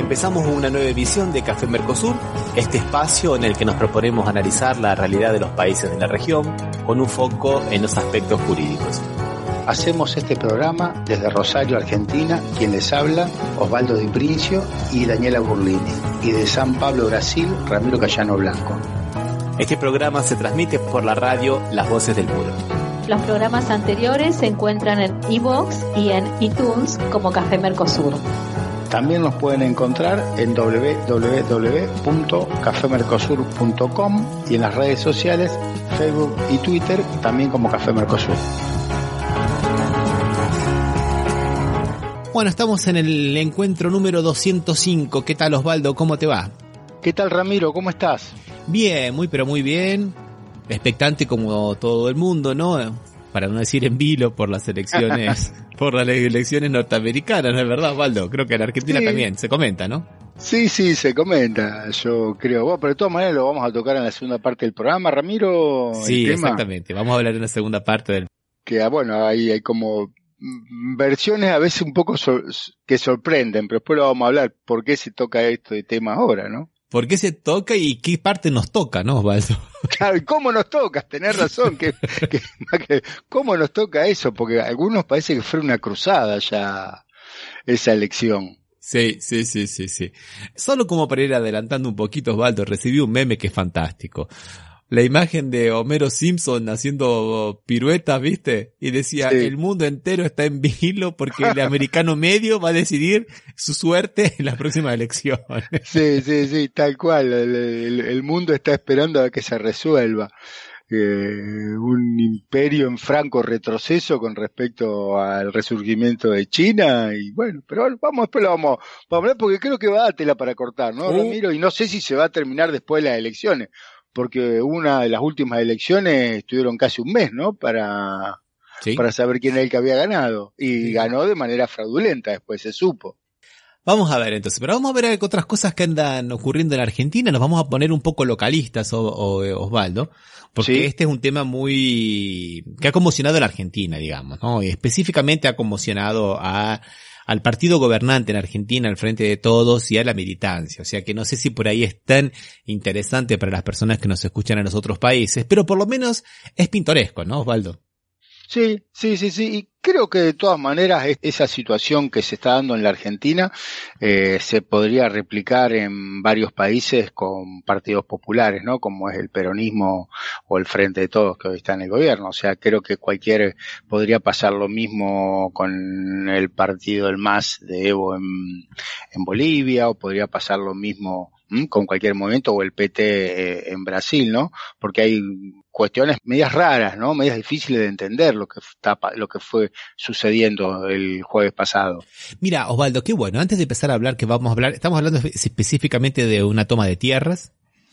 Empezamos una nueva edición de Café Mercosur, este espacio en el que nos proponemos analizar la realidad de los países de la región con un foco en los aspectos jurídicos. Hacemos este programa desde Rosario, Argentina, quien les habla, Osvaldo Di Princio y Daniela Burlini, y de San Pablo, Brasil, Ramiro Cayano Blanco. Este programa se transmite por la radio Las Voces del Muro. Los programas anteriores se encuentran en iVoox y en iTunes como Café Mercosur. También nos pueden encontrar en www.cafemercosur.com y en las redes sociales, Facebook y Twitter, también como Café Mercosur. Bueno, estamos en el encuentro número 205. ¿Qué tal, Osvaldo? ¿Cómo te va? ¿Qué tal, Ramiro? ¿Cómo estás? Bien, pero muy bien. Expectante como todo el mundo, ¿no? Para no decir en vilo por las elecciones, por las elecciones norteamericanas, ¿no es verdad, Osvaldo? Creo que en Argentina también se comenta, ¿no? Sí, se comenta, yo creo. Bueno, pero de todas maneras lo vamos a tocar en la segunda parte del programa, Ramiro. Sí, exactamente. Vamos a hablar en la segunda parte del... Que, bueno, ahí hay como versiones a veces un poco que sorprenden, pero después lo vamos a hablar. ¿Por qué se toca esto de tema ahora, no? ¿Por qué se toca y qué parte nos toca, no, Osvaldo? Claro, ¿y cómo nos toca? Tenés razón, ¿cómo nos toca eso? Porque a algunos parece que fue una cruzada ya esa elección. Sí. Solo como para ir adelantando un poquito, Osvaldo, recibí un meme que es fantástico. La imagen de Homero Simpson haciendo piruetas, ¿viste? Y decía, sí, el mundo entero está en vilo porque el americano medio va a decidir su suerte en las próximas elecciones. Sí, tal cual. El mundo está esperando a que se resuelva. Un imperio en franco retroceso con respecto al resurgimiento de China, y bueno, pero después lo vamos a hablar porque creo que va a dar tela para cortar, ¿no, Ramiro? Y no sé si se va a terminar después de las elecciones, porque una de las últimas elecciones estuvieron casi un mes, ¿no? Para saber quién era el que había ganado. Y ganó de manera fraudulenta, después se supo. Vamos a ver entonces, pero vamos a ver otras cosas que andan ocurriendo en Argentina. Nos vamos a poner un poco localistas, Osvaldo, porque este es un tema que ha conmocionado a la Argentina, digamos, ¿no? Y específicamente ha conmocionado al partido gobernante en Argentina, al Frente de Todos, y a la militancia. O sea que no sé si por ahí es tan interesante para las personas que nos escuchan en los otros países, pero por lo menos es pintoresco, ¿no, Osvaldo? Sí. Y creo que de todas maneras esa situación que se está dando en la Argentina se podría replicar en varios países con partidos populares, ¿no? Como es el peronismo o el Frente de Todos que hoy está en el gobierno. O sea, creo que podría pasar lo mismo con el partido El MAS de Evo en Bolivia, o podría pasar lo mismo con cualquier movimiento, o el PT en Brasil, ¿no? Porque hay cuestiones medias raras, ¿no? Medias difíciles de entender lo que fue sucediendo el jueves pasado. Mira, Osvaldo, qué bueno. Antes de empezar a hablar, estamos hablando específicamente de una toma de tierras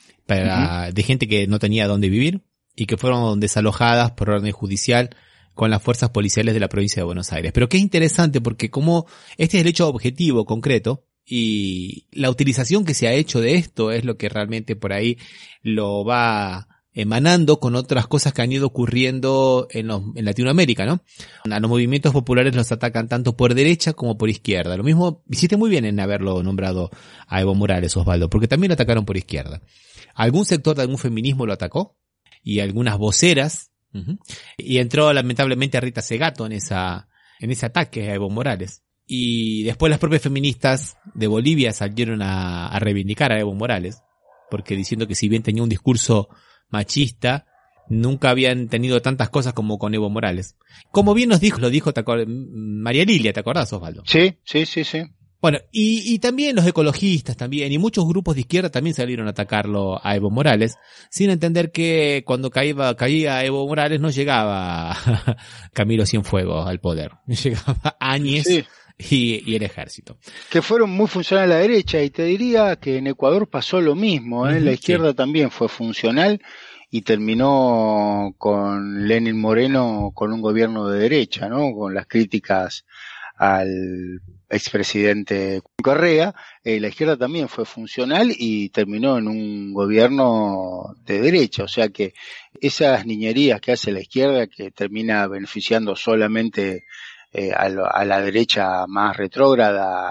de gente que no tenía dónde vivir y que fueron desalojadas por orden judicial con las fuerzas policiales de la provincia de Buenos Aires. Pero qué interesante, porque como este es el hecho objetivo, concreto, y la utilización que se ha hecho de esto es lo que realmente por ahí lo va emanando con otras cosas que han ido ocurriendo en Latinoamérica, ¿no? A los movimientos populares los atacan tanto por derecha como por izquierda. Lo mismo, hiciste muy bien en haberlo nombrado a Evo Morales, Osvaldo, porque también lo atacaron por izquierda. Algún sector de algún feminismo lo atacó, y algunas voceras, y entró lamentablemente a Rita Segato en ese ataque a Evo Morales. Y después las propias feministas de Bolivia salieron a reivindicar a Evo Morales, porque diciendo que si bien tenía un discurso machista, nunca habían tenido tantas cosas como con Evo Morales. Como bien lo dijo María Lilia, ¿te acordás, Osvaldo? Sí. Bueno, y también los ecologistas también, y muchos grupos de izquierda también salieron a atacarlo a Evo Morales, sin entender que cuando caía Evo Morales no llegaba Camilo Cienfuegos al poder, llegaba Áñez. Sí. Y el ejército. Que fueron muy funcionales a la derecha, y te diría que en Ecuador pasó lo mismo, ¿eh? La izquierda también fue funcional y terminó con Lenín Moreno con un gobierno de derecha, ¿no? Con las críticas al expresidente Correa, la izquierda también fue funcional y terminó en un gobierno de derecha. O sea que esas niñerías que hace la izquierda, que termina beneficiando solamente a la derecha más retrógrada,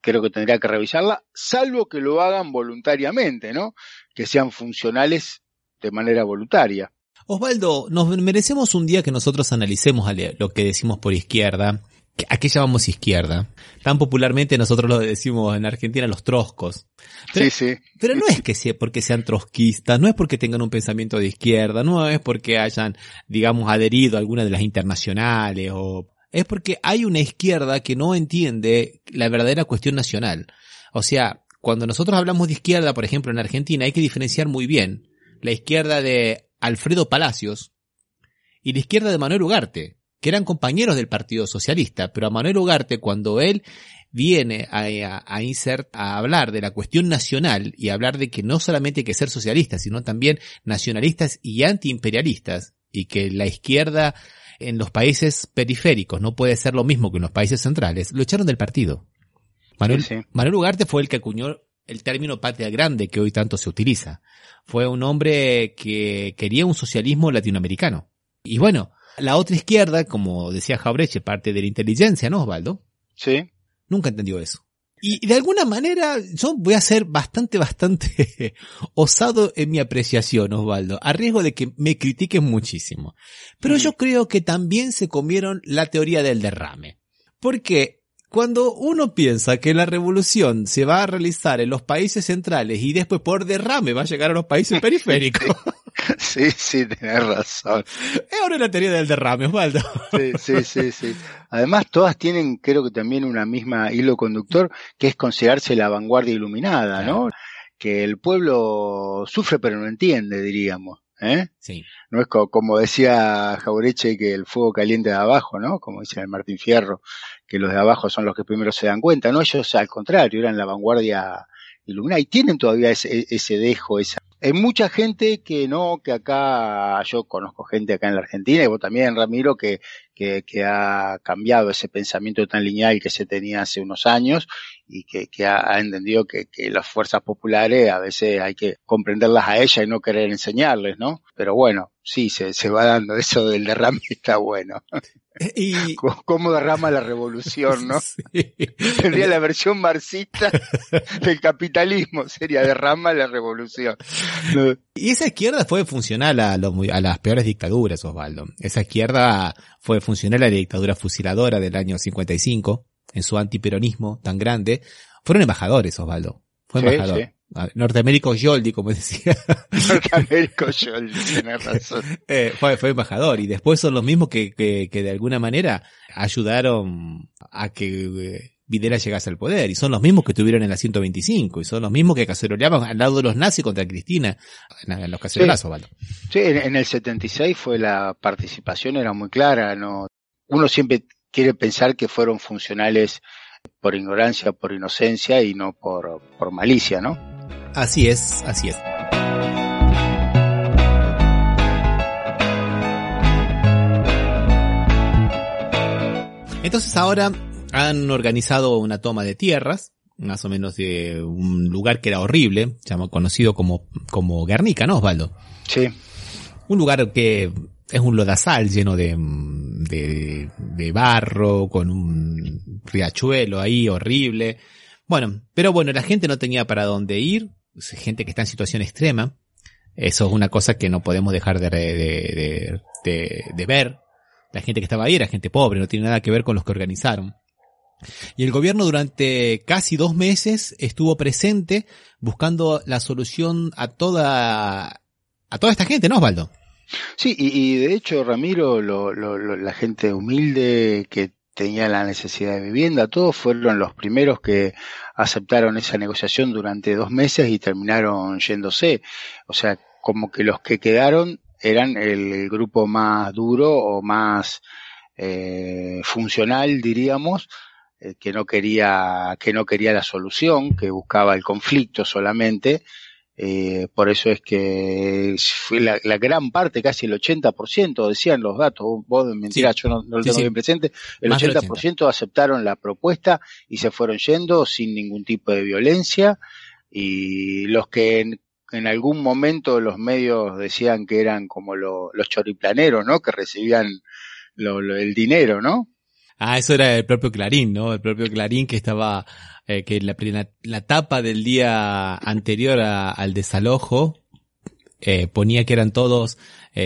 creo que tendría que revisarla, salvo que lo hagan voluntariamente, ¿no? Que sean funcionales de manera voluntaria. Osvaldo, nos merecemos un día que nosotros analicemos lo que decimos por izquierda. ¿A qué llamamos izquierda? Tan popularmente nosotros lo decimos en Argentina los troscos. Pero, sí. Pero no es que sea porque sean trotskistas, no es porque tengan un pensamiento de izquierda, no es porque hayan, digamos, adherido a alguna de las internacionales, es porque hay una izquierda que no entiende la verdadera cuestión nacional. O sea, cuando nosotros hablamos de izquierda, por ejemplo, en Argentina, hay que diferenciar muy bien la izquierda de Alfredo Palacios y la izquierda de Manuel Ugarte, que eran compañeros del Partido Socialista, pero a Manuel Ugarte, cuando él viene a hablar de la cuestión nacional y a hablar de que no solamente hay que ser socialistas, sino también nacionalistas y antiimperialistas, y que la izquierda en los países periféricos no puede ser lo mismo que en los países centrales, lo echaron del partido. Manuel Ugarte fue el que acuñó el término patria grande que hoy tanto se utiliza. Fue un hombre que quería un socialismo latinoamericano. Y bueno, la otra izquierda, como decía Jauretche, parte de la inteligencia, ¿no, Osvaldo? Sí. Nunca entendió eso. Y de alguna manera yo voy a ser bastante osado en mi apreciación, Osvaldo, a riesgo de que me critiquen muchísimo. Pero yo creo que también se comieron la teoría del derrame. Porque cuando uno piensa que la revolución se va a realizar en los países centrales y después por derrame va a llegar a los países periféricos. Sí, tenés razón. Es ahora la teoría del derrame, Osvaldo. Sí. Además, todas tienen, creo que también una misma hilo conductor, que es considerarse la vanguardia iluminada, ¿no? Que el pueblo sufre pero no entiende, diríamos. Sí. No es como decía Jauretche, que el fuego caliente de abajo, ¿no? Como dice el Martín Fierro, que los de abajo son los que primero se dan cuenta, ¿no? Ellos al contrario, eran la vanguardia iluminada y tienen todavía ese dejo, hay mucha gente que acá, yo conozco gente acá en la Argentina, y vos también, Ramiro, que ha cambiado ese pensamiento tan lineal que se tenía hace unos años y que ha entendido que las fuerzas populares a veces hay que comprenderlas a ellas y no querer enseñarles, ¿no? Pero bueno, sí, se va dando eso del derrame, está bueno. Y ¿Cómo derrama la revolución, no? Sí. Sería la versión marxista del capitalismo, sería derrama la revolución. Y esa izquierda fue funcional a las peores dictaduras, Osvaldo. Esa izquierda fue funcional a la dictadura fusiladora del año 55, en su antiperonismo tan grande. Fueron embajadores, Osvaldo. Fue embajador. Sí. Norteamérico Yoldi, como decía. Norteamérico Yoldi, tenés razón. Fue embajador, y después son los mismos que de alguna manera ayudaron a que Videla llegase al poder, y son los mismos que estuvieron en la 125, y son los mismos que caceroleaban al lado de los nazis contra Cristina en los cacerolazos, Osvaldo. Sí, en el 76 fue la participación, era muy clara, ¿no? Uno siempre quiere pensar que fueron funcionales por ignorancia, por inocencia y no por malicia, ¿no? Así es, así es. Entonces ahora han organizado una toma de tierras, más o menos de un lugar que era horrible, conocido como Guernica, ¿no, Osvaldo? Sí. Un lugar que es un lodazal lleno de barro, con un riachuelo ahí horrible. Bueno, pero bueno, la gente no tenía para dónde ir, gente que está en situación extrema. Eso es una cosa que no podemos dejar de ver. La gente que estaba ahí era gente pobre, no tiene nada que ver con los que organizaron. Y el gobierno durante casi 2 meses estuvo presente buscando la solución a toda esta gente, ¿no, Osvaldo? Sí, y de hecho, Ramiro, la gente humilde que tenía la necesidad de vivienda, todos fueron los primeros que aceptaron esa negociación durante 2 meses y terminaron yéndose. O sea, como que los que quedaron eran el grupo más duro o más funcional, diríamos, que no quería la solución, que buscaba el conflicto solamente. Por eso es que fue la gran parte, casi el 80%, decían los datos, vos mentira, sí, yo no lo tengo bien presente, el 80% aceptaron la propuesta y se fueron yendo sin ningún tipo de violencia, y los que en algún momento los medios decían que eran como los choriplaneros, ¿no? Que recibían el dinero, ¿no? Ah, eso era el propio Clarín, ¿no? El propio Clarín que estaba, que la tapa del día anterior al desalojo, ponía que eran todos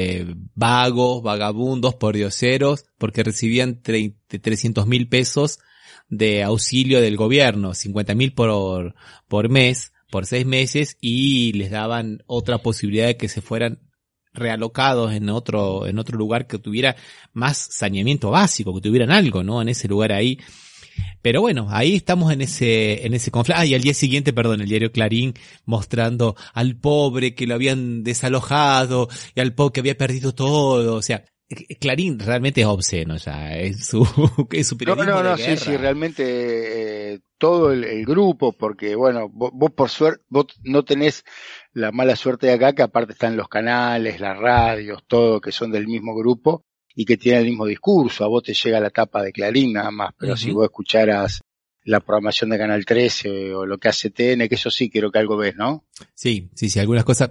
vagos, vagabundos, pordioseros, porque recibían 300.000 pesos de auxilio del gobierno, 50.000 por mes, por 6 meses, y les daban otra posibilidad de que se fueran realocados en otro lugar que tuviera más saneamiento básico, que tuvieran algo, ¿no? En ese lugar ahí. Pero bueno, ahí estamos en ese conflicto. Ah, y al día siguiente, perdón, el diario Clarín mostrando al pobre que lo habían desalojado y al pobre que había perdido todo. O sea, Clarín realmente es obsceno ya, es su periodismo de guerra. Sí, realmente todo el grupo, porque bueno, vos por suerte, vos no tenés la mala suerte de acá, que aparte están los canales, las radios, todo, que son del mismo grupo y que tienen el mismo discurso. A vos te llega la tapa de Clarín nada más, pero si vos escucharas la programación de Canal 13 o lo que hace TN, que eso sí creo que algo ves, ¿no? Sí, algunas cosas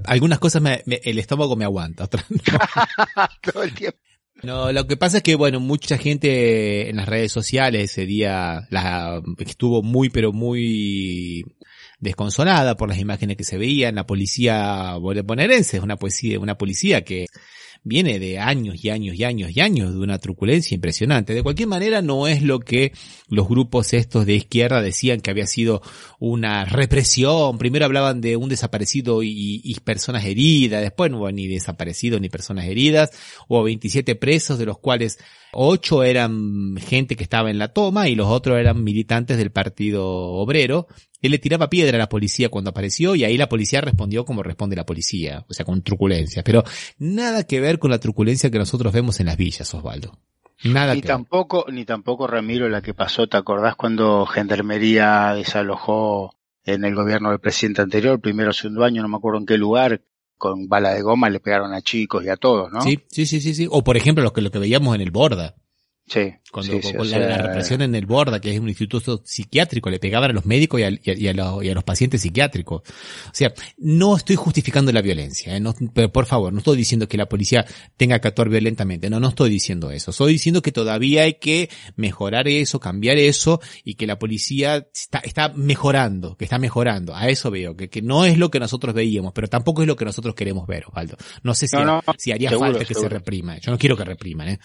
el estómago me aguanta, otras no. Todo el tiempo. No, lo que pasa es que, bueno, mucha gente en las redes sociales ese día estuvo muy, pero muy desconsolada por las imágenes que se veían. La policía bonaerense es una policía que viene de años y años y años y años de una truculencia impresionante. De cualquier manera, no es lo que los grupos estos de izquierda decían que había sido una represión. Primero hablaban de un desaparecido y personas heridas. Después no hubo ni desaparecidos ni personas heridas. Hubo 27 presos, de los cuales 8 eran gente que estaba en la toma y los otros eran militantes del Partido Obrero. Él le tiraba piedra a la policía cuando apareció y ahí la policía respondió como responde la policía, o sea, con truculencia. Pero nada que ver con la truculencia que nosotros vemos en las villas, Osvaldo. Nada ni tampoco, Ramiro, la que pasó, ¿te acordás cuando Gendarmería desalojó en el gobierno del presidente anterior, primero o segundo año, no me acuerdo en qué lugar, con bala de goma le pegaron a chicos y a todos, ¿no? Sí. O por ejemplo lo que veíamos en el Borda. Sí. Con la represión en el Borda, que es un instituto psiquiátrico, le pegaban a los médicos y a los pacientes psiquiátricos. O sea, no estoy justificando la violencia, pero por favor, no estoy diciendo que la policía tenga que actuar violentamente, no estoy diciendo eso. Estoy diciendo que todavía hay que mejorar eso, cambiar eso, y que la policía está mejorando, A eso veo, que no es lo que nosotros veíamos, pero tampoco es lo que nosotros queremos ver, Osvaldo. No sé si haría falta que se reprima. Yo no quiero que repriman,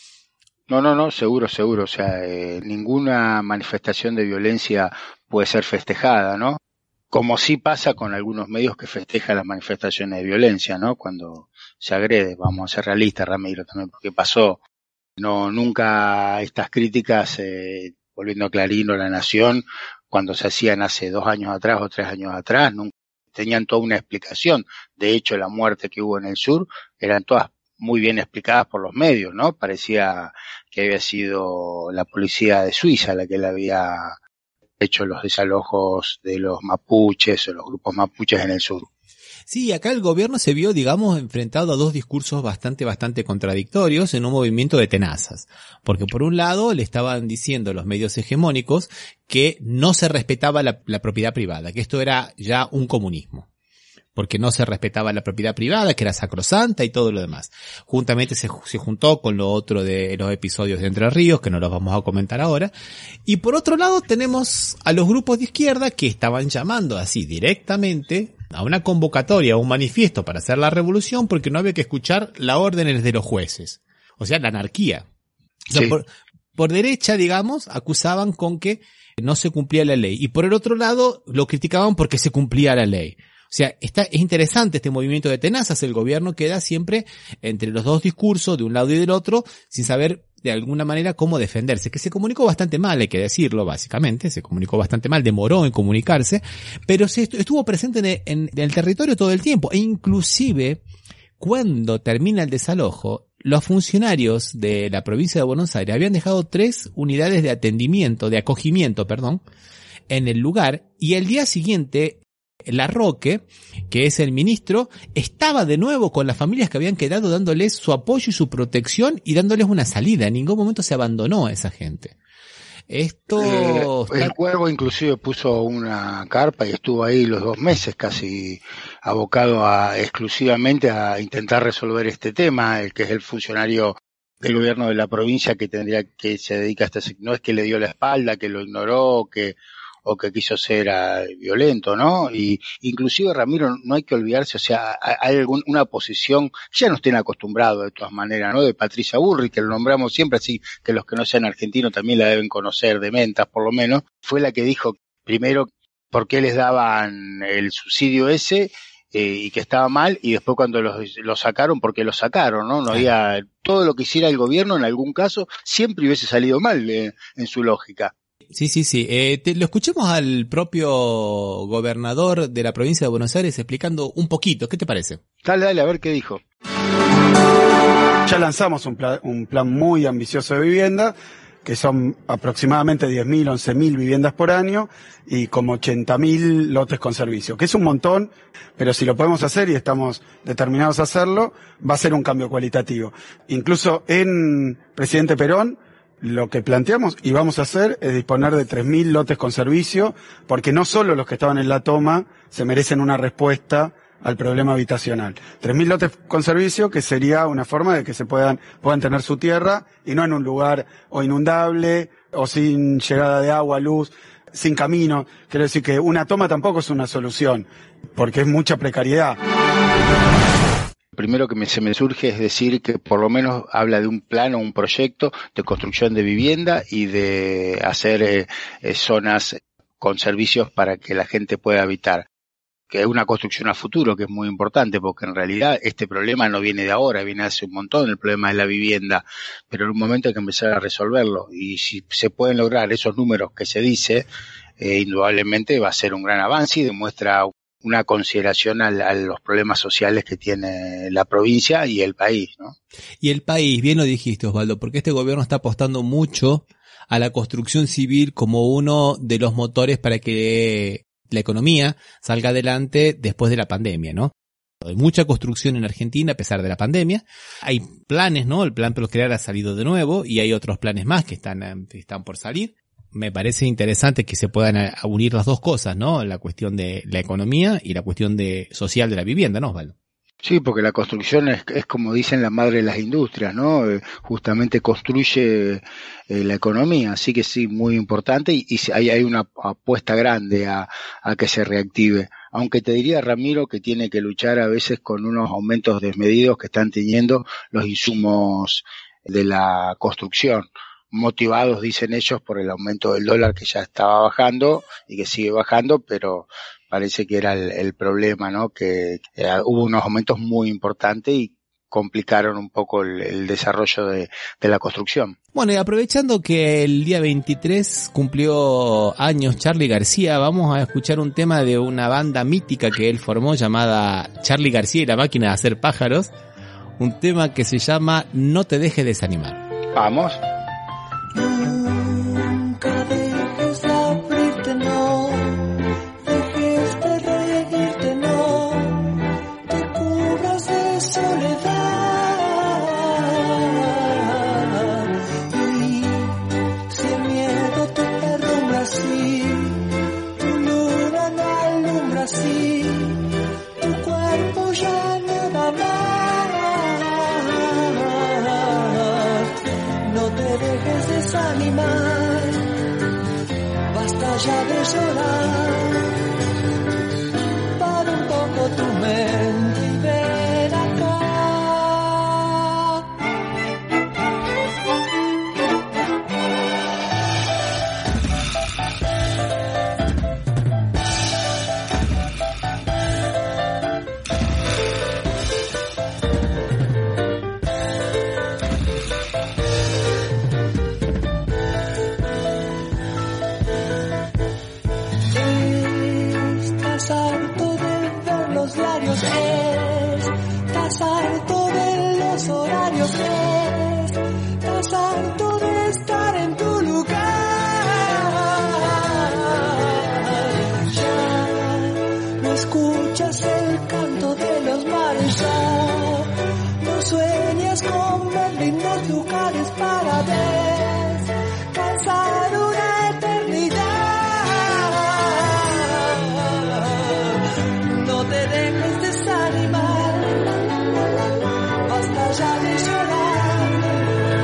No, seguro. O sea, ninguna manifestación de violencia puede ser festejada, ¿no? Como sí pasa con algunos medios que festejan las manifestaciones de violencia, ¿no? Cuando se agrede, vamos a ser realistas, Ramiro, también, porque pasó. No, nunca estas críticas, volviendo a Clarín o La Nación, cuando se hacían hace 2 años atrás o 3 años atrás, nunca tenían toda una explicación. De hecho, la muerte que hubo en el sur eran todas muy bien explicadas por los medios, ¿no? Parecía que había sido la policía de Suiza la que le había hecho los desalojos de los mapuches o los grupos mapuches en el sur. Sí, acá el gobierno se vio, digamos, enfrentado a 2 discursos bastante contradictorios en un movimiento de tenazas. Porque por un lado le estaban diciendo los medios hegemónicos que no se respetaba la propiedad privada, que esto era ya un comunismo. Porque no se respetaba la propiedad privada, que era sacrosanta y todo lo demás. Juntamente se juntó con lo otro de los episodios de Entre Ríos, que no los vamos a comentar ahora. Y por otro lado tenemos a los grupos de izquierda que estaban llamando así directamente a una convocatoria, a un manifiesto para hacer la revolución, porque no había que escuchar las órdenes de los jueces. O sea, la anarquía. O sea, sí. Por derecha, digamos, acusaban con que no se cumplía la ley. Y por el otro lado, lo criticaban porque se cumplía la ley. O sea, es interesante este movimiento de tenazas. El gobierno queda siempre entre los 2 discursos, de un lado y del otro, sin saber de alguna manera cómo defenderse. Que se comunicó bastante mal, hay que decirlo, básicamente. Se comunicó bastante mal, demoró en comunicarse, pero estuvo presente en el territorio todo el tiempo. E inclusive, cuando termina el desalojo, los funcionarios de la provincia de Buenos Aires habían dejado 3 unidades de acogimiento, en el lugar, y el día siguiente Larroque, que es el ministro, estaba de nuevo con las familias que habían quedado, dándoles su apoyo y su protección y dándoles una salida. En ningún momento se abandonó a esa gente. El Cuervo inclusive puso una carpa y estuvo ahí los 2 meses casi abocado exclusivamente a intentar resolver este tema, el que es el funcionario el gobierno de la provincia que se dedica a no es que le dio la espalda, que lo ignoró, o que quiso ser violento, ¿no? Y inclusive, Ramiro, no hay que olvidarse, o sea, hay una posición, ya no estén acostumbrados de todas maneras, ¿no? De Patricia Bullrich, que lo nombramos siempre, así que los que no sean argentinos también la deben conocer, de mentas por lo menos, fue la que dijo primero por qué les daban el subsidio ese, y que estaba mal, y después cuando lo sacaron, ¿por qué lo sacaron, no? No había, todo lo que hiciera el gobierno en algún caso siempre hubiese salido mal en su lógica. Sí. Lo escuchemos al propio gobernador de la provincia de Buenos Aires explicando un poquito. ¿Qué te parece? Dale, a ver qué dijo. Ya lanzamos un plan muy ambicioso de vivienda, que son aproximadamente 10.000, 11.000 viviendas por año y como 80.000 lotes con servicio, que es un montón, pero si lo podemos hacer y estamos determinados a hacerlo, va a ser un cambio cualitativo. Incluso en Presidente Perón, lo que planteamos y vamos a hacer es disponer de 3.000 lotes con servicio, porque no solo los que estaban en la toma se merecen una respuesta al problema habitacional. 3.000 lotes con servicio, que sería una forma de que se puedan tener su tierra y no en un lugar o inundable o sin llegada de agua, luz, sin camino. Quiero decir que una toma tampoco es una solución, porque es mucha precariedad. Primero que se me surge es decir que por lo menos habla de un plan o un proyecto de construcción de vivienda y de hacer zonas con servicios para que la gente pueda habitar. Que es una construcción a futuro, que es muy importante, porque en realidad este problema no viene de ahora, viene hace un montón, el problema de la vivienda, pero en un momento hay que empezar a resolverlo, y si se pueden lograr esos números que se dice, indudablemente va a ser un gran avance y demuestra una consideración a los problemas sociales que tiene la provincia y el país, ¿no? Y el país, bien lo dijiste, Osvaldo, porque este gobierno está apostando mucho a la construcción civil como uno de los motores para que la economía salga adelante después de la pandemia, ¿no? Hay mucha construcción en Argentina a pesar de la pandemia. Hay planes, ¿no? El plan Procrear ha salido de nuevo y hay otros planes más que están por salir. Me parece interesante que se puedan unir las dos cosas, ¿no? La cuestión de la economía y la cuestión social de la vivienda, ¿no, Osvaldo? Sí, porque la construcción es como dicen, la madre de las industrias, ¿no? Justamente construye la economía, así que sí, muy importante, y hay una apuesta grande a que se reactive. Aunque te diría, Ramiro, que tiene que luchar a veces con unos aumentos desmedidos que están teniendo los insumos de la construcción, motivados, dicen ellos, por el aumento del dólar, que ya estaba bajando y que sigue bajando, pero parece que era el problema, ¿no? Que hubo unos aumentos muy importantes y complicaron un poco el desarrollo de la construcción. Bueno, y aprovechando que el día 23 cumplió años Charly García, vamos a escuchar un tema de una banda mítica que él formó llamada Charly García y la máquina de hacer pájaros, un tema que se llama No te dejes desanimar. Vamos. Nunca dejes de abrirte, no dejes de reírte, no te cubras de soledad, y si el miedo te derrumba así, tu luna no alumbra así, tu cuerpo ya no da más, no te dejes desanimar, basta ya de llorar, para un poco tu mente y ven acá. Estás harto de ver los diarios, estás harto de los horarios, estás harto de estar en tu lugar. Ya no escuchas el canto de los mares, ya no sueñas con ver lindos lugares para descansar una eternidad. No te dejes desanimar, basta ya de llorar,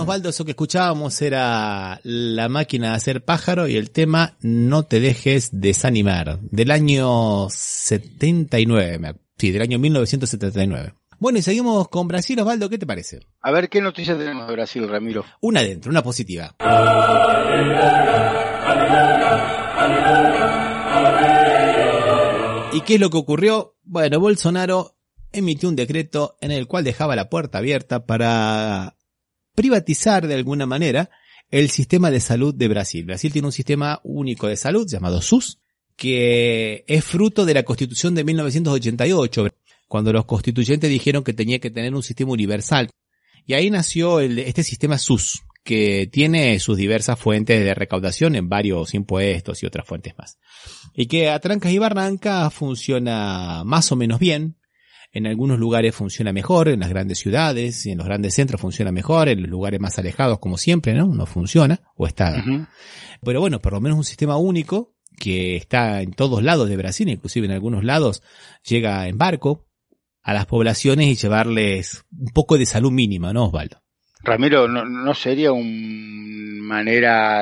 Osvaldo, eso que escuchábamos era La máquina de hacer pájaro y el tema No te dejes desanimar, del año 79, sí, del año 1979. Bueno, y seguimos con Brasil, Osvaldo, ¿qué te parece? A ver, ¿qué noticias tenemos de Brasil, Ramiro? Una adentro, una positiva. ¿Y qué es lo que ocurrió? Bueno, Bolsonaro emitió un decreto en el cual dejaba la puerta abierta para privatizar de alguna manera el sistema de salud de Brasil. Brasil tiene un sistema único de salud llamado SUS, que es fruto de la Constitución de 1988, cuando los constituyentes dijeron que tenía que tener un sistema universal. Y ahí nació este sistema SUS, que tiene sus diversas fuentes de recaudación en varios impuestos y otras fuentes más. Y que a trancas y barrancas funciona más o menos bien. En algunos lugares funciona mejor, en las grandes ciudades y en los grandes centros funciona mejor, en los lugares más alejados, como siempre, no funciona, o está. Uh-huh. Pero bueno, por lo menos un sistema único que está en todos lados de Brasil, inclusive en algunos lados llega en barco a las poblaciones y llevarles un poco de salud mínima, ¿no, Osvaldo? Ramiro, ¿no sería una manera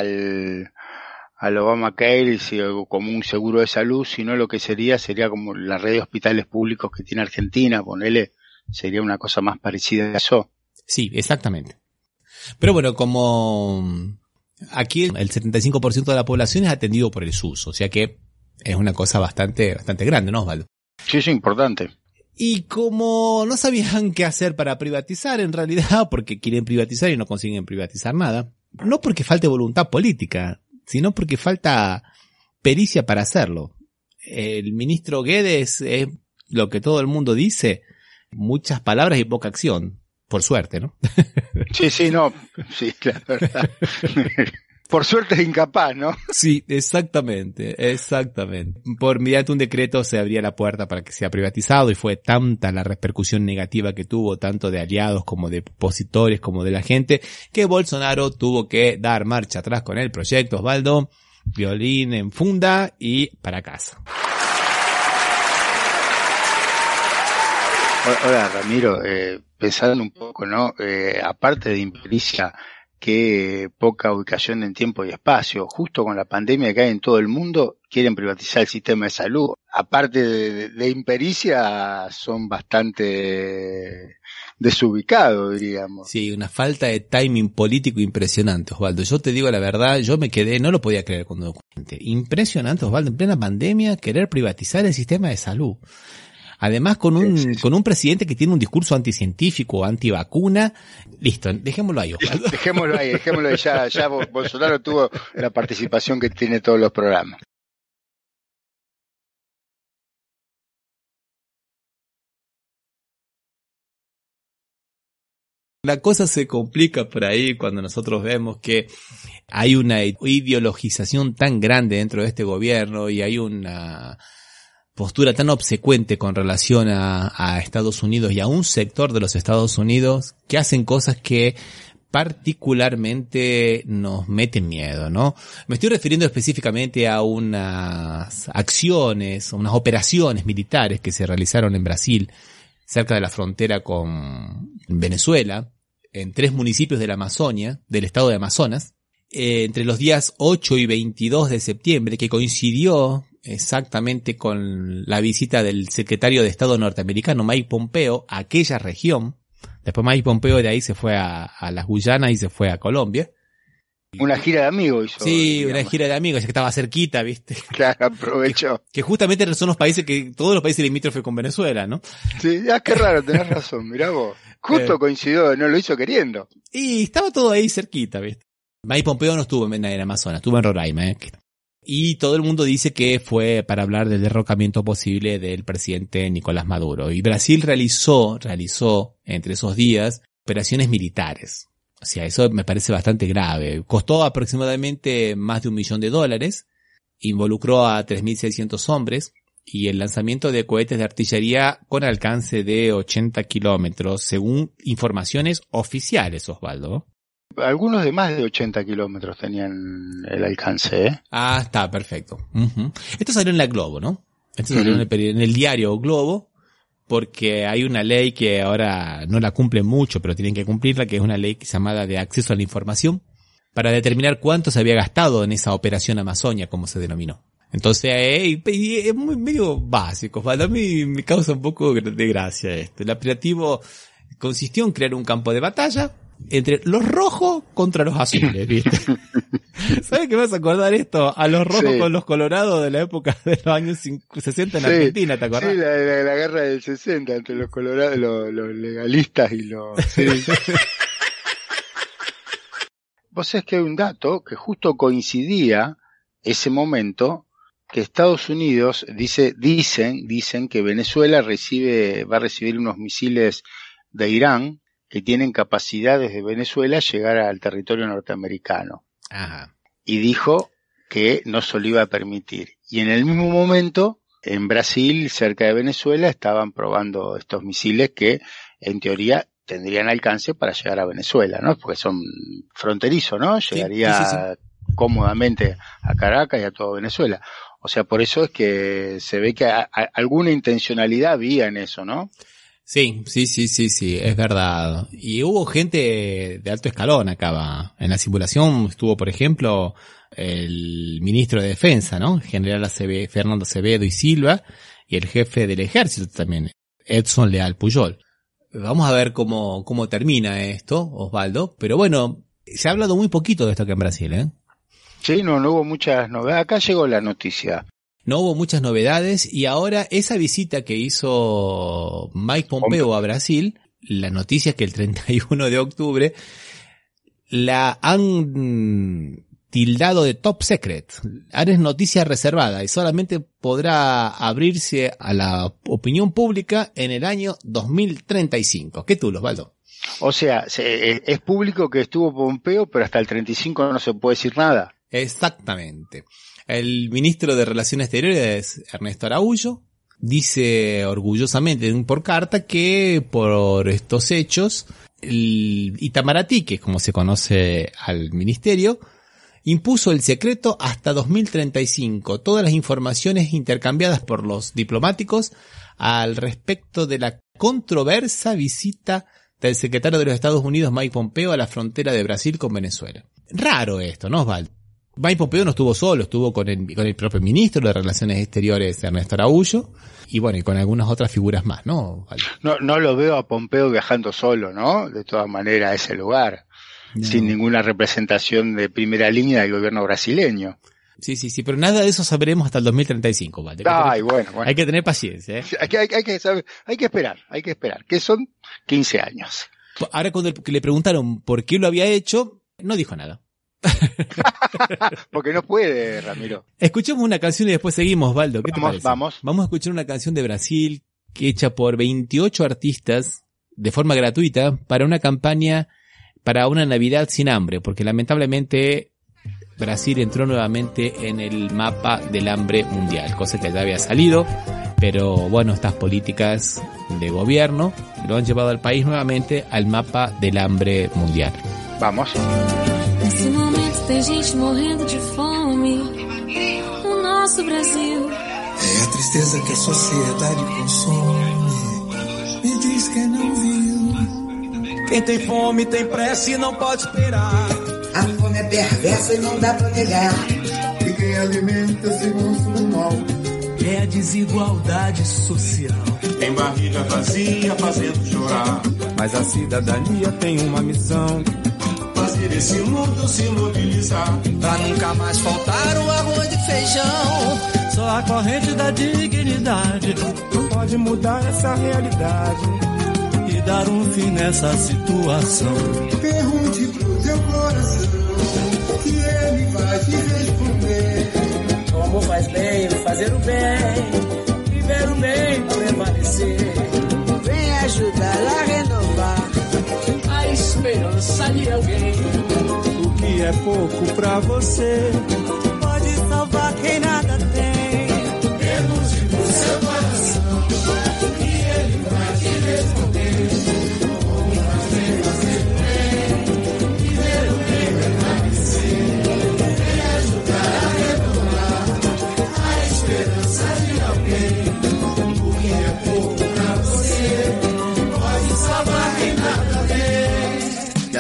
al Obamacare como un seguro de salud, sino lo que sería como la red de hospitales públicos que tiene Argentina, ponele, sería una cosa más parecida a eso? Sí, exactamente. Pero bueno, como aquí el 75% de la población es atendido por el SUS, o sea que es una cosa bastante grande, ¿no, Osvaldo? Sí, es importante. Y como no sabían qué hacer para privatizar, en realidad, porque quieren privatizar y no consiguen privatizar nada, no porque falte voluntad política, sino porque falta pericia para hacerlo. El ministro Guedes es lo que todo el mundo dice, muchas palabras y poca acción, por suerte, ¿no? Sí, la verdad. Por suerte es incapaz, ¿no? Sí, exactamente. Por mediante un decreto se abría la puerta para que sea privatizado y fue tanta la repercusión negativa que tuvo, tanto de aliados como de opositores como de la gente, que Bolsonaro tuvo que dar marcha atrás con el proyecto, Osvaldo, violín en funda y para casa. Hola, Ramiro, pensando un poco, ¿no? Aparte de impericia, qué poca ubicación en tiempo y espacio. Justo con la pandemia que hay en todo el mundo, quieren privatizar el sistema de salud. Aparte de impericia, son bastante desubicados, diríamos. Sí, una falta de timing político impresionante, Osvaldo. Yo te digo la verdad, yo me quedé, no lo podía creer cuando lo conté. Impresionante, Osvaldo, en plena pandemia, querer privatizar el sistema de salud. Además con un presidente que tiene un discurso anticientífico, antivacuna. Listo, dejémoslo ahí, Osvaldo. Dejémoslo ahí. Ya Bolsonaro tuvo la participación que tiene todos los programas. La cosa se complica por ahí cuando nosotros vemos que hay una ideologización tan grande dentro de este gobierno y hay una postura tan obsecuente con relación a Estados Unidos y a un sector de los Estados Unidos que hacen cosas que particularmente nos meten miedo, ¿no? Me estoy refiriendo específicamente a unas acciones, unas operaciones militares que se realizaron en Brasil, cerca de la frontera con Venezuela, en 3 municipios de la Amazonia, del estado de Amazonas, entre los días 8 y 22 de septiembre, que coincidió exactamente con la visita del secretario de Estado norteamericano Mike Pompeo a aquella región. Después Mike Pompeo de ahí se fue a las Guyanas y se fue a Colombia. Una gira de amigos hizo. Sí, digamos. Una gira de amigos, ya que estaba cerquita, ¿viste? Claro, aprovechó. Que justamente son los países todos los países limítrofes con Venezuela, ¿no? Sí, qué raro, tenés razón, mirá vos. Justo coincidió, no lo hizo queriendo. Y estaba todo ahí cerquita, ¿viste? Mike Pompeo no estuvo en Amazonas, estuvo en Roraima, Y todo el mundo dice que fue para hablar del derrocamiento posible del presidente Nicolás Maduro. Y Brasil realizó entre esos días operaciones militares. O sea, eso me parece bastante grave. Costó aproximadamente más de $1 millón. Involucró a 3.600 hombres y el lanzamiento de cohetes de artillería con alcance de 80 kilómetros, según informaciones oficiales, Osvaldo. Algunos de más de 80 kilómetros tenían el alcance, ¿eh? Ah, está, perfecto. Uh-huh. Esto salió en la Globo, ¿no? Esto salió en el diario Globo, porque hay una ley que ahora no la cumplen mucho, pero tienen que cumplirla, que es una ley llamada de acceso a la información, para determinar cuánto se había gastado en esa operación Amazonia, como se denominó. Entonces, es muy medio básico. Para mí me causa un poco de gracia esto. El operativo consistió en crear un campo de batalla entre los rojos contra los azules, ¿viste? ¿Sabes qué me vas a acordar esto? A los rojos con los colorados de la época de los años 60 en Argentina, ¿te acordás? Sí, la guerra del 60 entre los colorados, los legalistas y los... Sí. Vos sabés que hay un dato que justo coincidía ese momento que Estados Unidos dicen que Venezuela va a recibir unos misiles de Irán que tienen capacidad desde Venezuela llegar al territorio norteamericano. Ajá. Y dijo que no se lo iba a permitir. Y en el mismo momento, en Brasil, cerca de Venezuela, estaban probando estos misiles que, en teoría, tendrían alcance para llegar a Venezuela, ¿no? Porque son fronterizos, ¿no? Llegaría cómodamente a Caracas y a toda Venezuela. O sea, por eso es que se ve que alguna intencionalidad había en eso, ¿no? Sí, es verdad. Y hubo gente de alto escalón acá. En la simulación estuvo, por ejemplo, el ministro de Defensa, ¿no? General Fernando Acevedo y Silva, y el jefe del ejército también, Edson Leal Pujol. Vamos a ver cómo termina esto, Osvaldo. Pero bueno, se ha hablado muy poquito de esto acá en Brasil, ¿eh? Sí, no hubo muchas novedades. Acá llegó la noticia. No hubo muchas novedades y ahora esa visita que hizo Mike Pompeo a Brasil, la noticia es que el 31 de octubre la han tildado de top secret. Ahora es noticia reservada y solamente podrá abrirse a la opinión pública en el año 2035. ¿Qué tú, Osvaldo? O sea, es público que estuvo Pompeo, pero hasta el 35 no se puede decir nada. Exactamente. El ministro de Relaciones Exteriores, Ernesto Araújo, dice orgullosamente por carta que por estos hechos, el Itamaraty, que es como se conoce al ministerio, impuso el secreto hasta 2035. Todas las informaciones intercambiadas por los diplomáticos al respecto de la controversa visita del secretario de los Estados Unidos, Mike Pompeo, a la frontera de Brasil con Venezuela. Raro esto, ¿no, Osvaldo? Mike Pompeo no estuvo solo, estuvo con el propio ministro de Relaciones Exteriores, Ernesto Araújo, y bueno, y con algunas otras figuras más, ¿no? No lo veo a Pompeo viajando solo, ¿no? De todas maneras a ese lugar, sin ninguna representación de primera línea del gobierno brasileño. Sí, pero nada de eso sabremos hasta el 2035, ¿vale? Bueno. Hay que tener paciencia, ¿eh? Hay que esperar, que son 15 años. Ahora cuando le preguntaron por qué lo había hecho, no dijo nada. Porque no puede, Ramiro. Escuchemos una canción y después seguimos, Osvaldo. ¿Qué te parece? Vamos a escuchar una canción de Brasil que hecha por 28 artistas de forma gratuita para una campaña para una Navidad sin hambre, porque lamentablemente Brasil entró nuevamente en el mapa del hambre mundial, cosa que ya había salido, pero bueno, estas políticas de gobierno lo han llevado al país nuevamente al mapa del hambre mundial. Vamos. Nesse momento tem gente morrendo de fome no nosso Brasil. É a tristeza que a sociedade consome. Me diz que não viu. Quem tem fome tem pressa e não pode esperar. A fome é perversa e não dá pra negar. E quem alimenta-se monstro do mal. É a desigualdade social. Tem barriga vazia fazendo chorar. Mas a cidadania tem uma missão: fazer esse mundo se mobilizar. Pra nunca mais faltar o arroz e feijão. Só a corrente da dignidade pode mudar essa realidade e dar um fim nessa situação. Pergunte pro teu coração que ele vai te responder. O amor faz bem, fazer o bem, viver o bem, prevalecer. Vem ajudar a renovar a esperança de alguém. O que é pouco pra você pode salvar quem nada tem. Pergunte pro seu coração que ele vai te responder. Como faz bem fazer o bem, viver o bem prevalecer. Vem ajudar a renovar a esperança de alguém. O que é pouco pra você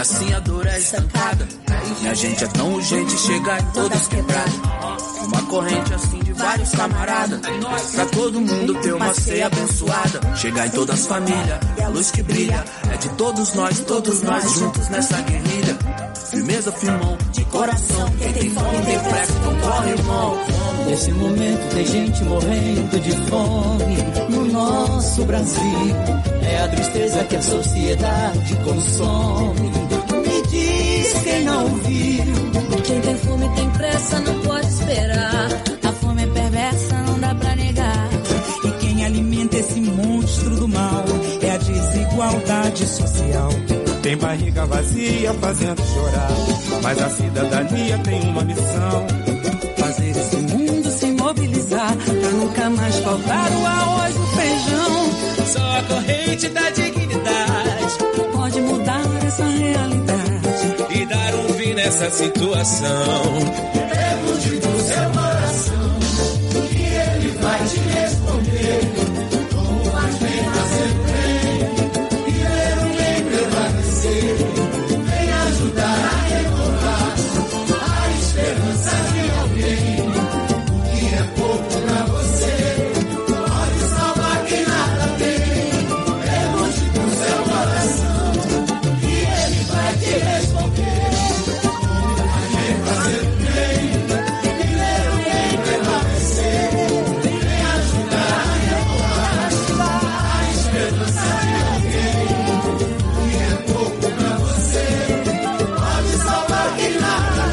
assim a dor é estancada. Minha gente é tão urgente, chega em todas quebradas. Uma corrente assim de vários camaradas, pra todo mundo ter uma ceia abençoada. Chegar em todas as famílias, e a luz que brilha é de todos nós juntos nessa guerrilha. Firmeza, firmão, de coração. Quem tem fome tem pressa, então corre, irmão. Nesse momento tem gente morrendo de fome no nosso Brasil. É a tristeza que a sociedade consome. Me diz quem não viu. Quem tem fome tem pressa, não pode esperar. A fome é perversa, não dá pra negar. E quem alimenta esse monstro do mal é a desigualdade social. Tem barriga vazia fazendo chorar, mas a cidadania tem uma missão: fazer esse mundo se mobilizar pra nunca mais faltar o arroz e o feijão. Só a corrente da dignidade pode mudar essa realidade e dar um fim nessa situação. Pergunte pro seu coração que ele vai te responder. Como faz bem fazer bem, viver o bem prevalecer. Vem ajudar a renovar a esperança de alguém. O que é pouco pra você pode salvar quem nada tem. Pergunte pro seu coração que ele vai te responder. Como faz bem fazer bem, viver o bem prevalecer. Vem ajudar a renovar a esperança de alguém. O que é pouco pra você pode salvar quem nada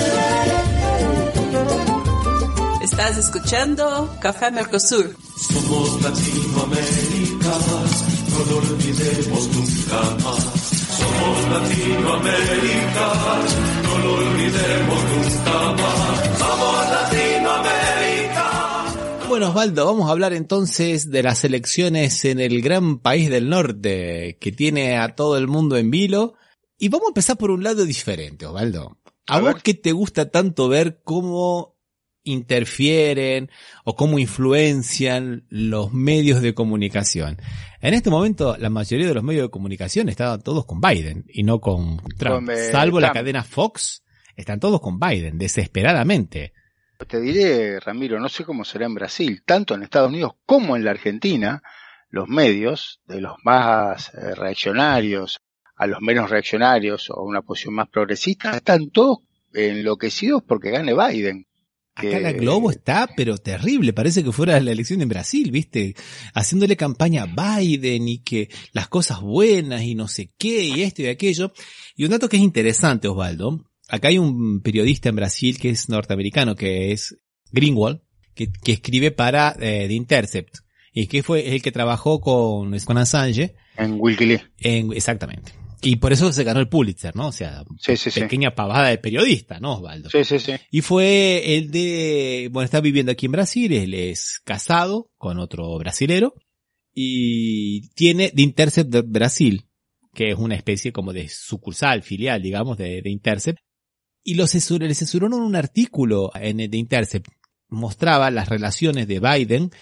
tem. Estás escuchando Café Mercosur. Somos Latinoaméricas, no lo olvidemos nunca más. Somos Latinoaméricas, no lo olvidemos nunca más. Somos Latinoamérica. Bueno, Osvaldo, vamos a hablar entonces de las elecciones en el gran país del norte, que tiene a todo el mundo en vilo. Y vamos a empezar por un lado diferente, Osvaldo. ¿A vos qué te gusta tanto ver cómo interfieren o cómo influencian los medios de comunicación? En este momento, la mayoría de los medios de comunicación estaban todos con Biden y no con Trump. Salvo la cadena Fox, están todos con Biden, desesperadamente. Te diré, Ramiro, no sé cómo será en Brasil, tanto en Estados Unidos como en la Argentina, los medios, de los más reaccionarios a los menos reaccionarios o una posición más progresista, están todos enloquecidos porque gane Biden. Acá la Globo está, pero terrible, parece que fuera la elección en Brasil, ¿viste? Haciéndole campaña a Biden y que las cosas buenas y no sé qué, y esto y aquello. Y un dato que es interesante, Osvaldo, acá hay un periodista en Brasil que es norteamericano, que es Greenwald, que escribe para The Intercept, y que fue el que trabajó con Assange. En Wikileaks. Exactamente. Y por eso se ganó el Pulitzer, ¿no? O sea, pequeña pavada de periodista, ¿no, Osvaldo? Sí. Y fue el está viviendo aquí en Brasil, él es casado con otro brasilero y tiene The Intercept de Brasil, que es una especie como de sucursal, filial, digamos, de Intercept. Y le censuraron un artículo en The Intercept. Mostraba las relaciones de Biden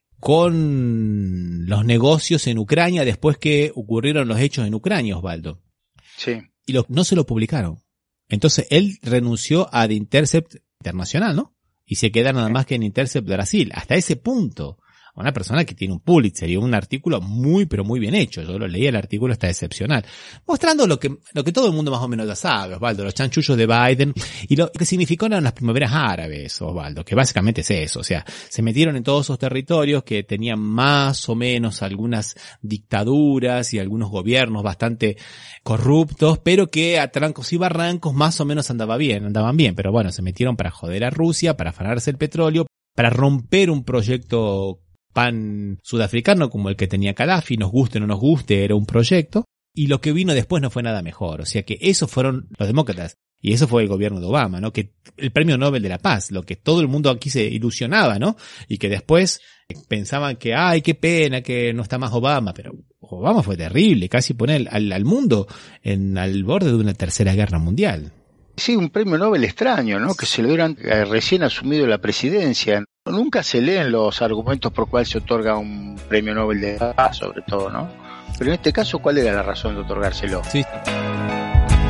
con los negocios en Ucrania después que ocurrieron los hechos en Ucrania, Osvaldo. Sí. Y no se lo publicaron. Entonces él renunció a The Intercept Internacional, ¿no? Y se queda nada más que en Intercept Brasil. Hasta ese punto. Una persona que tiene un Pulitzer y un artículo muy, pero muy bien hecho. Yo lo leí, el artículo está excepcional. Mostrando lo que todo el mundo más o menos ya sabe, Osvaldo, los chanchullos de Biden y lo que significaron las primaveras árabes, Osvaldo, que básicamente es eso. O sea, se metieron en todos esos territorios que tenían más o menos algunas dictaduras y algunos gobiernos bastante corruptos, pero que a trancos y barrancos más o menos andaban bien. Pero bueno, se metieron para joder a Rusia, para afanarse el petróleo, para romper un proyecto pan sudafricano como el que tenía Gaddafi, nos guste o no nos guste, era un proyecto, y lo que vino después no fue nada mejor. O sea que esos fueron los demócratas, y eso fue el gobierno de Obama, ¿no? Que el premio Nobel de la Paz, lo que todo el mundo aquí se ilusionaba, ¿no? Y que después pensaban que, ay, qué pena que no está más Obama, pero Obama fue terrible, casi pone al mundo al borde de una tercera guerra mundial. Sí, un premio Nobel extraño, ¿no? Que se le dieron recién asumido la presidencia. Nunca se leen los argumentos por cuál se otorga un premio Nobel de paz, sobre todo, ¿no? Pero en este caso, ¿cuál era la razón de otorgárselo? Sí.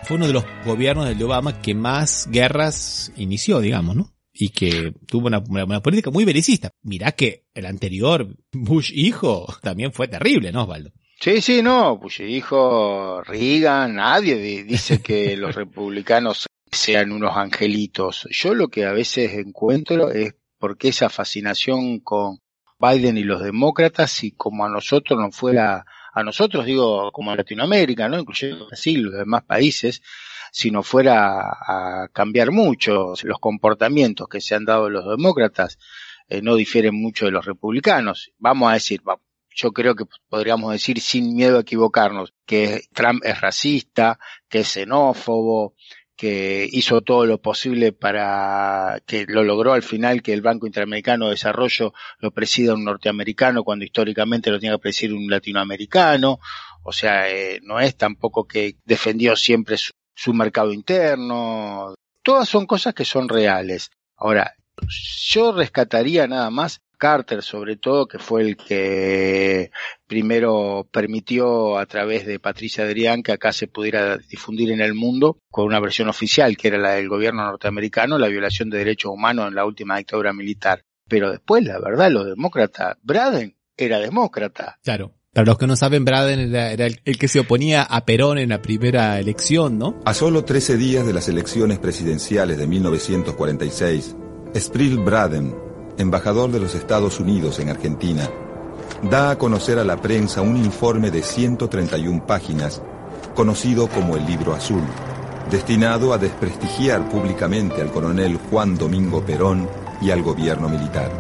fue uno de los gobiernos de Obama que más guerras inició, digamos, ¿no? Y que tuvo una política muy belicista. Mirá que el anterior, Bush hijo, también fue terrible, ¿no, Osvaldo? Sí, no, Bush hijo, Reagan, nadie dice que los republicanos sean unos angelitos. Yo lo que a veces encuentro es por qué esa fascinación con Biden y los demócratas, y como a nosotros nos fuera, a nosotros digo como a Latinoamérica, ¿no? Incluyendo Brasil y los demás países, si no fuera a cambiar mucho los comportamientos que se han dado los demócratas, no difieren mucho de los republicanos. Vamos a decir, yo creo que podríamos decir sin miedo a equivocarnos, que Trump es racista, que es xenófobo, que hizo todo lo posible para que lo logró al final que el Banco Interamericano de Desarrollo lo presida un norteamericano cuando históricamente lo tenía que presidir un latinoamericano. O sea, no es tampoco que defendió siempre su mercado interno. Todas son cosas que son reales. Ahora, yo rescataría nada más Carter, sobre todo, que fue el que primero permitió a través de Patricia Adrián que acá se pudiera difundir en el mundo, con una versión oficial que era la del gobierno norteamericano, la violación de derechos humanos en la última dictadura militar. Pero después, la verdad, los demócratas, Braden era demócrata. Claro. Para los que no saben, Braden era el que se oponía a Perón en la primera elección, ¿no? A solo 13 días de las elecciones presidenciales de 1946, Sprill Braden, embajador de los Estados Unidos en Argentina, da a conocer a la prensa un informe de 131 páginas, conocido como el Libro Azul, destinado a desprestigiar públicamente al coronel Juan Domingo Perón y al gobierno militar.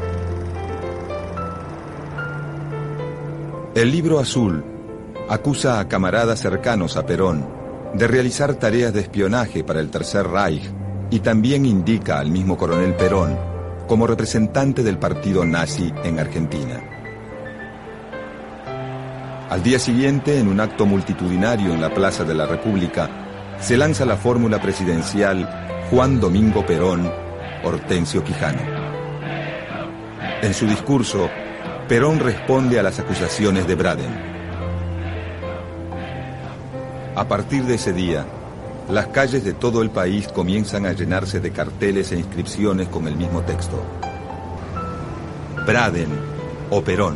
El Libro Azul acusa a camaradas cercanos a Perón de realizar tareas de espionaje para el Tercer Reich y también indica al mismo coronel Perón como representante del partido nazi en Argentina. Al día siguiente, en un acto multitudinario en la Plaza de la República, se lanza la fórmula presidencial Juan Domingo Perón, Hortensio Quijano. En su discurso, Perón responde a las acusaciones de Braden. A partir de ese día, las calles de todo el país comienzan a llenarse de carteles e inscripciones con el mismo texto: Braden o Perón.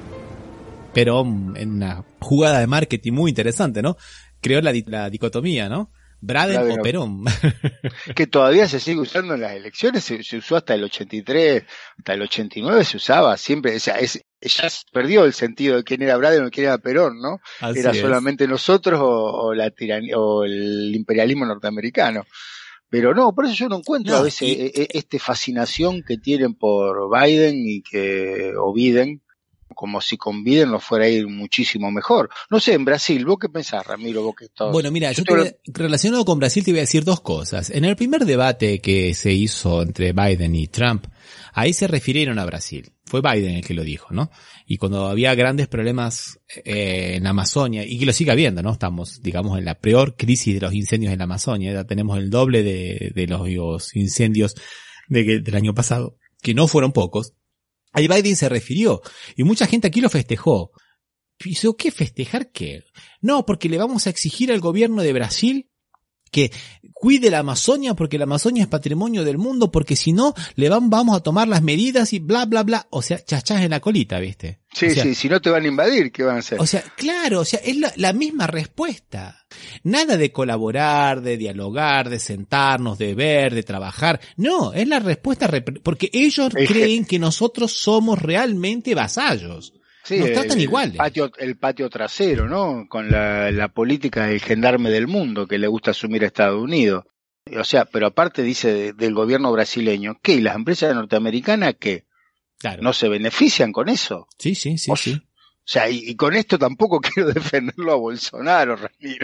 Perón, en una jugada de marketing muy interesante, ¿no? Creó la dicotomía, ¿no? Braden o Perón. Que todavía se sigue usando en las elecciones, se usó hasta el 83, hasta el 89 se usaba siempre, o sea, ya perdió el sentido de quién era Braden o quién era Perón, ¿no? Así era es. solamente nosotros o la tiranía o el imperialismo norteamericano. Pero no, por eso yo no encuentro a veces fascinación que tienen por Biden o Biden, como si con Biden nos fuera a ir muchísimo mejor. No sé, en Brasil, ¿vos qué pensás, Ramiro? Vos que estás... Bueno, mira, relacionado con Brasil te voy a decir dos cosas. En el primer debate que se hizo entre Biden y Trump, ahí se refirieron a Brasil. Fue Biden el que lo dijo, ¿no? Y cuando había grandes problemas en la Amazonia, y que lo sigue habiendo, ¿no? Estamos, digamos, en la peor crisis de los incendios en la Amazonia. Ya tenemos el doble de los incendios del año pasado, que no fueron pocos. Ahí Biden se refirió, y mucha gente aquí lo festejó. Y dice, ¿qué festejar qué? No, porque le vamos a exigir al gobierno de Brasil que cuide la Amazonia, porque la Amazonia es patrimonio del mundo, porque si no, vamos a tomar las medidas y bla, bla, bla. O sea, chachás en la colita, ¿viste? Sí, o sea, sí, si no te van a invadir, ¿qué van a hacer? O sea, claro, o sea, es la misma respuesta. Nada de colaborar, de dialogar, de sentarnos, de ver, de trabajar. No, es la respuesta, porque ellos creen que nosotros somos realmente vasallos. Sí, nos tratan iguales. El patio trasero, ¿no? Con la política del gendarme del mundo que le gusta asumir a Estados Unidos. O sea, pero aparte dice del gobierno brasileño, ¿qué? ¿Y las empresas norteamericanas qué? Claro. ¿No se benefician con eso? Sí. O sea, y con esto tampoco quiero defenderlo a Bolsonaro, Ramiro.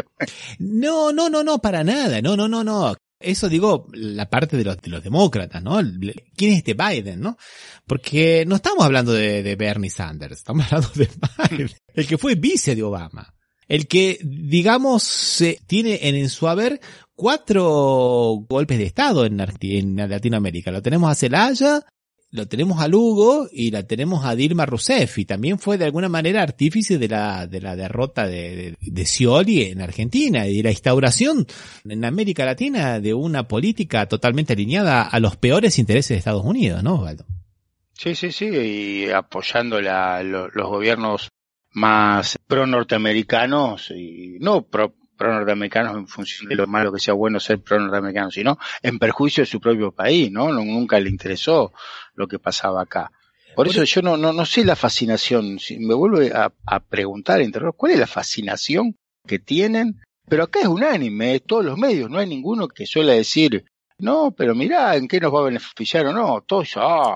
No, para nada. No. Eso digo, la parte de los demócratas, ¿no? ¿Quién es este Biden, no? Porque no estamos hablando de Bernie Sanders, estamos hablando de Biden, el que fue vice de Obama. El que, digamos, tiene en su haber 4 golpes de Estado en Latinoamérica. Lo tenemos a Zelaya, lo tenemos a Lugo y la tenemos a Dilma Rousseff, y también fue de alguna manera artífice de la derrota de Scioli en Argentina y de la instauración en América Latina de una política totalmente alineada a los peores intereses de Estados Unidos, ¿no, Osvaldo? Sí, y apoyando los gobiernos más pro-norteamericanos y no pro-norteamericanos en función de lo malo que sea bueno ser pro-norteamericano, sino en perjuicio de su propio país, ¿no? Nunca le interesó lo que pasaba acá. Por eso yo no sé la fascinación, si me vuelve a preguntar, ¿cuál es la fascinación que tienen? Pero acá es unánime, todos los medios, no hay ninguno que suele decir, no, pero mirá, ¿en qué nos va a beneficiar o no? Todos,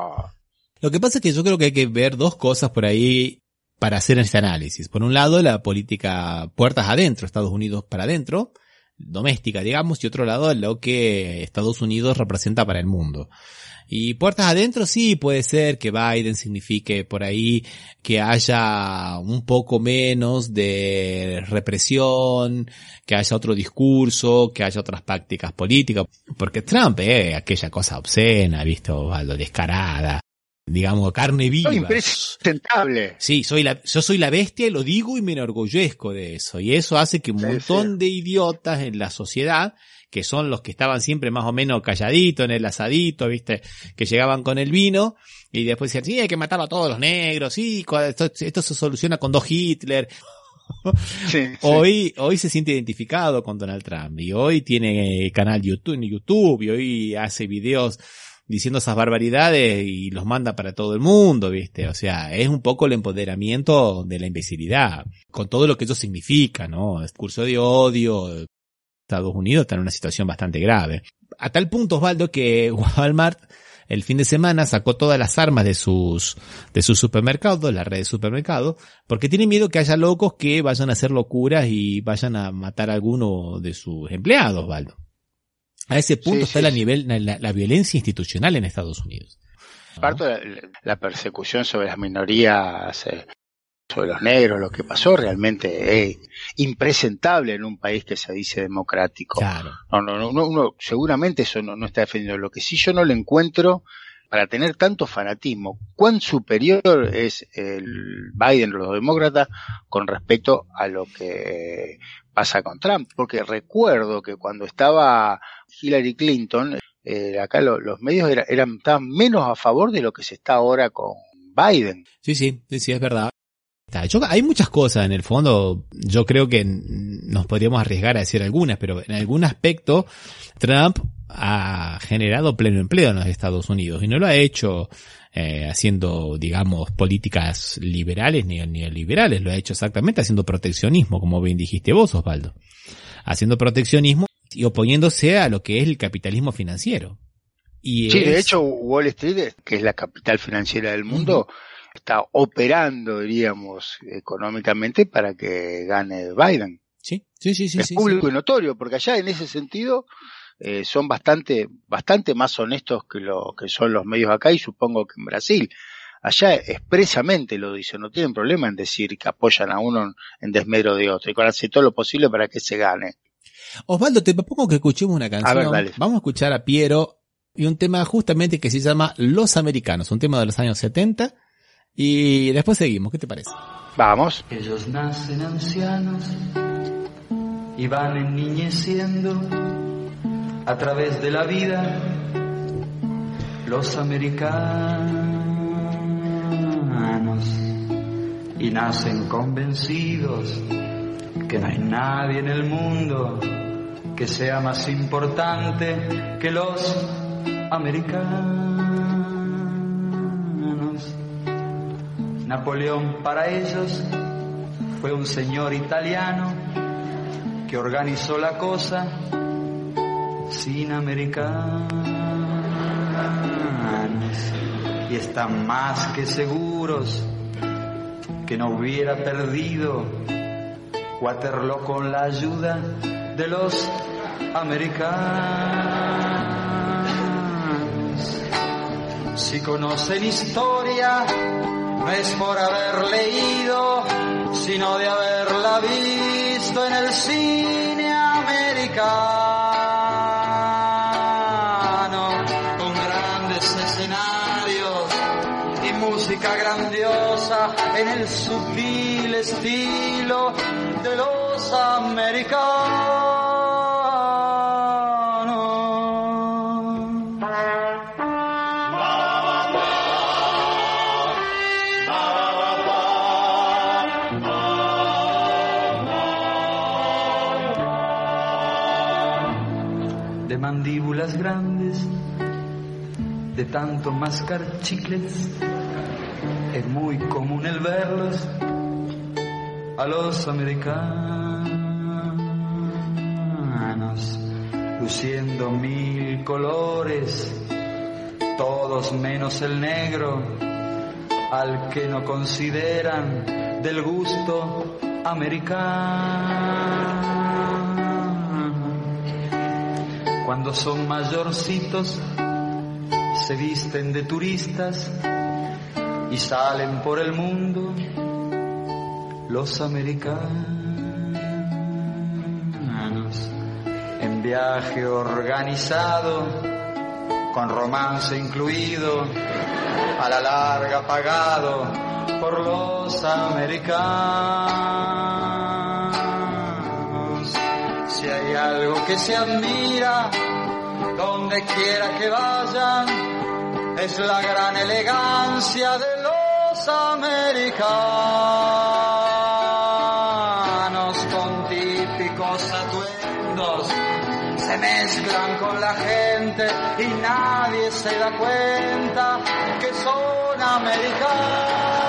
Lo que pasa es que yo creo que hay que ver dos cosas por ahí para hacer este análisis. Por un lado, la política puertas adentro, Estados Unidos para adentro, doméstica, digamos, y otro lado, lo que Estados Unidos representa para el mundo. Y puertas adentro sí puede ser que Biden signifique por ahí que haya un poco menos de represión, que haya otro discurso, que haya otras prácticas políticas, porque Trump es aquella cosa obscena, ¿visto, Osvaldo? Descarada. Digamos, carne viva. Soy impresentable. Sí, yo soy la bestia y lo digo y me enorgullezco de eso. Y eso hace que un montón de idiotas en la sociedad, que son los que estaban siempre más o menos calladitos en el asadito, ¿viste? Que llegaban con el vino y después decían, sí, hay que matar a todos los negros, sí, esto se soluciona con 2 Hitler. Sí. Hoy se siente identificado con Donald Trump y hoy tiene canal en YouTube y hoy hace videos diciendo esas barbaridades y los manda para todo el mundo, ¿viste? O sea, es un poco el empoderamiento de la imbecilidad, con todo lo que eso significa, ¿no? Discurso de odio. Estados Unidos está en una situación bastante grave. A tal punto, Osvaldo, que Walmart el fin de semana sacó todas las armas de sus supermercados, la red de supermercados, porque tiene miedo que haya locos que vayan a hacer locuras y vayan a matar a alguno de sus empleados, Osvaldo. A ese punto está la violencia institucional en Estados Unidos. Aparte de la persecución sobre las minorías, sobre los negros, lo que pasó realmente es impresentable en un país que se dice democrático. Claro. No, seguramente eso no está defendiendo. Lo que sí yo no le encuentro, para tener tanto fanatismo, cuán superior es el Biden, los demócratas, con respecto a lo que pasa con Trump. Porque recuerdo que cuando estaba Hillary Clinton, acá los medios estaban menos a favor de lo que se está ahora con Biden. Sí, es verdad. Hay muchas cosas en el fondo, yo creo que nos podríamos arriesgar a decir algunas, pero en algún aspecto Trump ha generado pleno empleo en los Estados Unidos y no lo ha hecho haciendo, digamos, políticas liberales ni neoliberales, lo ha hecho exactamente haciendo proteccionismo, como bien dijiste vos, Osvaldo, haciendo proteccionismo y oponiéndose a lo que es el capitalismo financiero. Y sí, de hecho Wall Street, que es la capital financiera del mundo, está operando, diríamos, económicamente para que gane Biden. Sí. Es público y notorio, porque allá en ese sentido son bastante más honestos que lo que son los medios acá, y supongo que en Brasil. Allá expresamente lo dicen, no tienen problema en decir que apoyan a uno en desmedro de otro, y que hacen todo lo posible para que se gane. Osvaldo, te propongo que escuchemos una canción. A ver, dale. Vamos a escuchar a Piero y un tema justamente que se llama Los Americanos, un tema de los años 70. Y después seguimos, ¿qué te parece? Vamos. Ellos nacen ancianos y van enniñeciendo a través de la vida. Los americanos, y nacen convencidos que no hay nadie en el mundo que sea más importante que los americanos. Napoleón para ellos fue un señor italiano que organizó la cosa sin americanos, y están más que seguros que no hubiera perdido Waterloo con la ayuda de los americanos. Si conocen historia, no es por haber leído, sino de haberla visto en el cine americano, con grandes escenarios música grandiosa en el sutil estilo de los americanos. De mandíbulas grandes, de tanto mascar chicles, es muy común el verlos a los americanos, luciendo 1000 colores, todos menos el negro, al que no consideran del gusto americano. Cuando son mayorcitos, se visten de turistas y salen por el mundo los americanos en viaje organizado, con romance incluido, a la larga pagado por los americanos. Si hay algo que se admira donde quiera que vayan, es la gran elegancia de los americanos, con típicos atuendos, se mezclan con la gente y nadie se da cuenta que son americanos.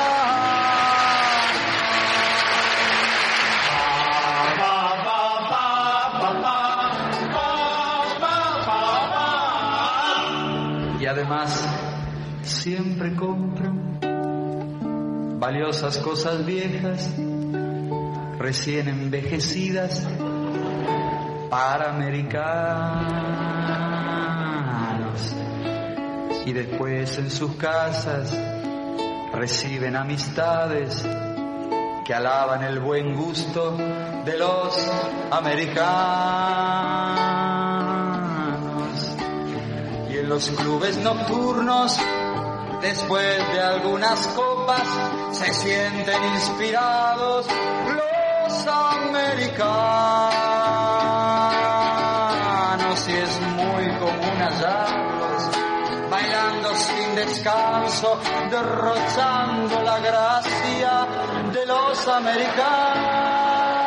Y además siempre compran valiosas cosas viejas, recién envejecidas, para americanos. Y después en sus casas reciben amistades que alaban el buen gusto de los americanos. Y en los clubes nocturnos, después de algunas copas, se sienten inspirados los americanos. Y es muy común hallarlos bailando sin descanso, derrochando la gracia de los americanos.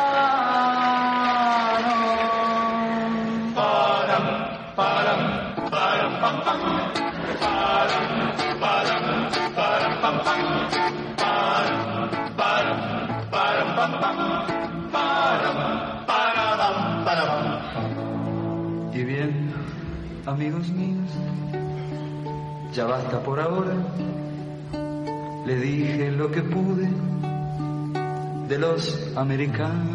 Y bien, amigos míos, ya basta por ahora. Le dije lo que pude de los americanos.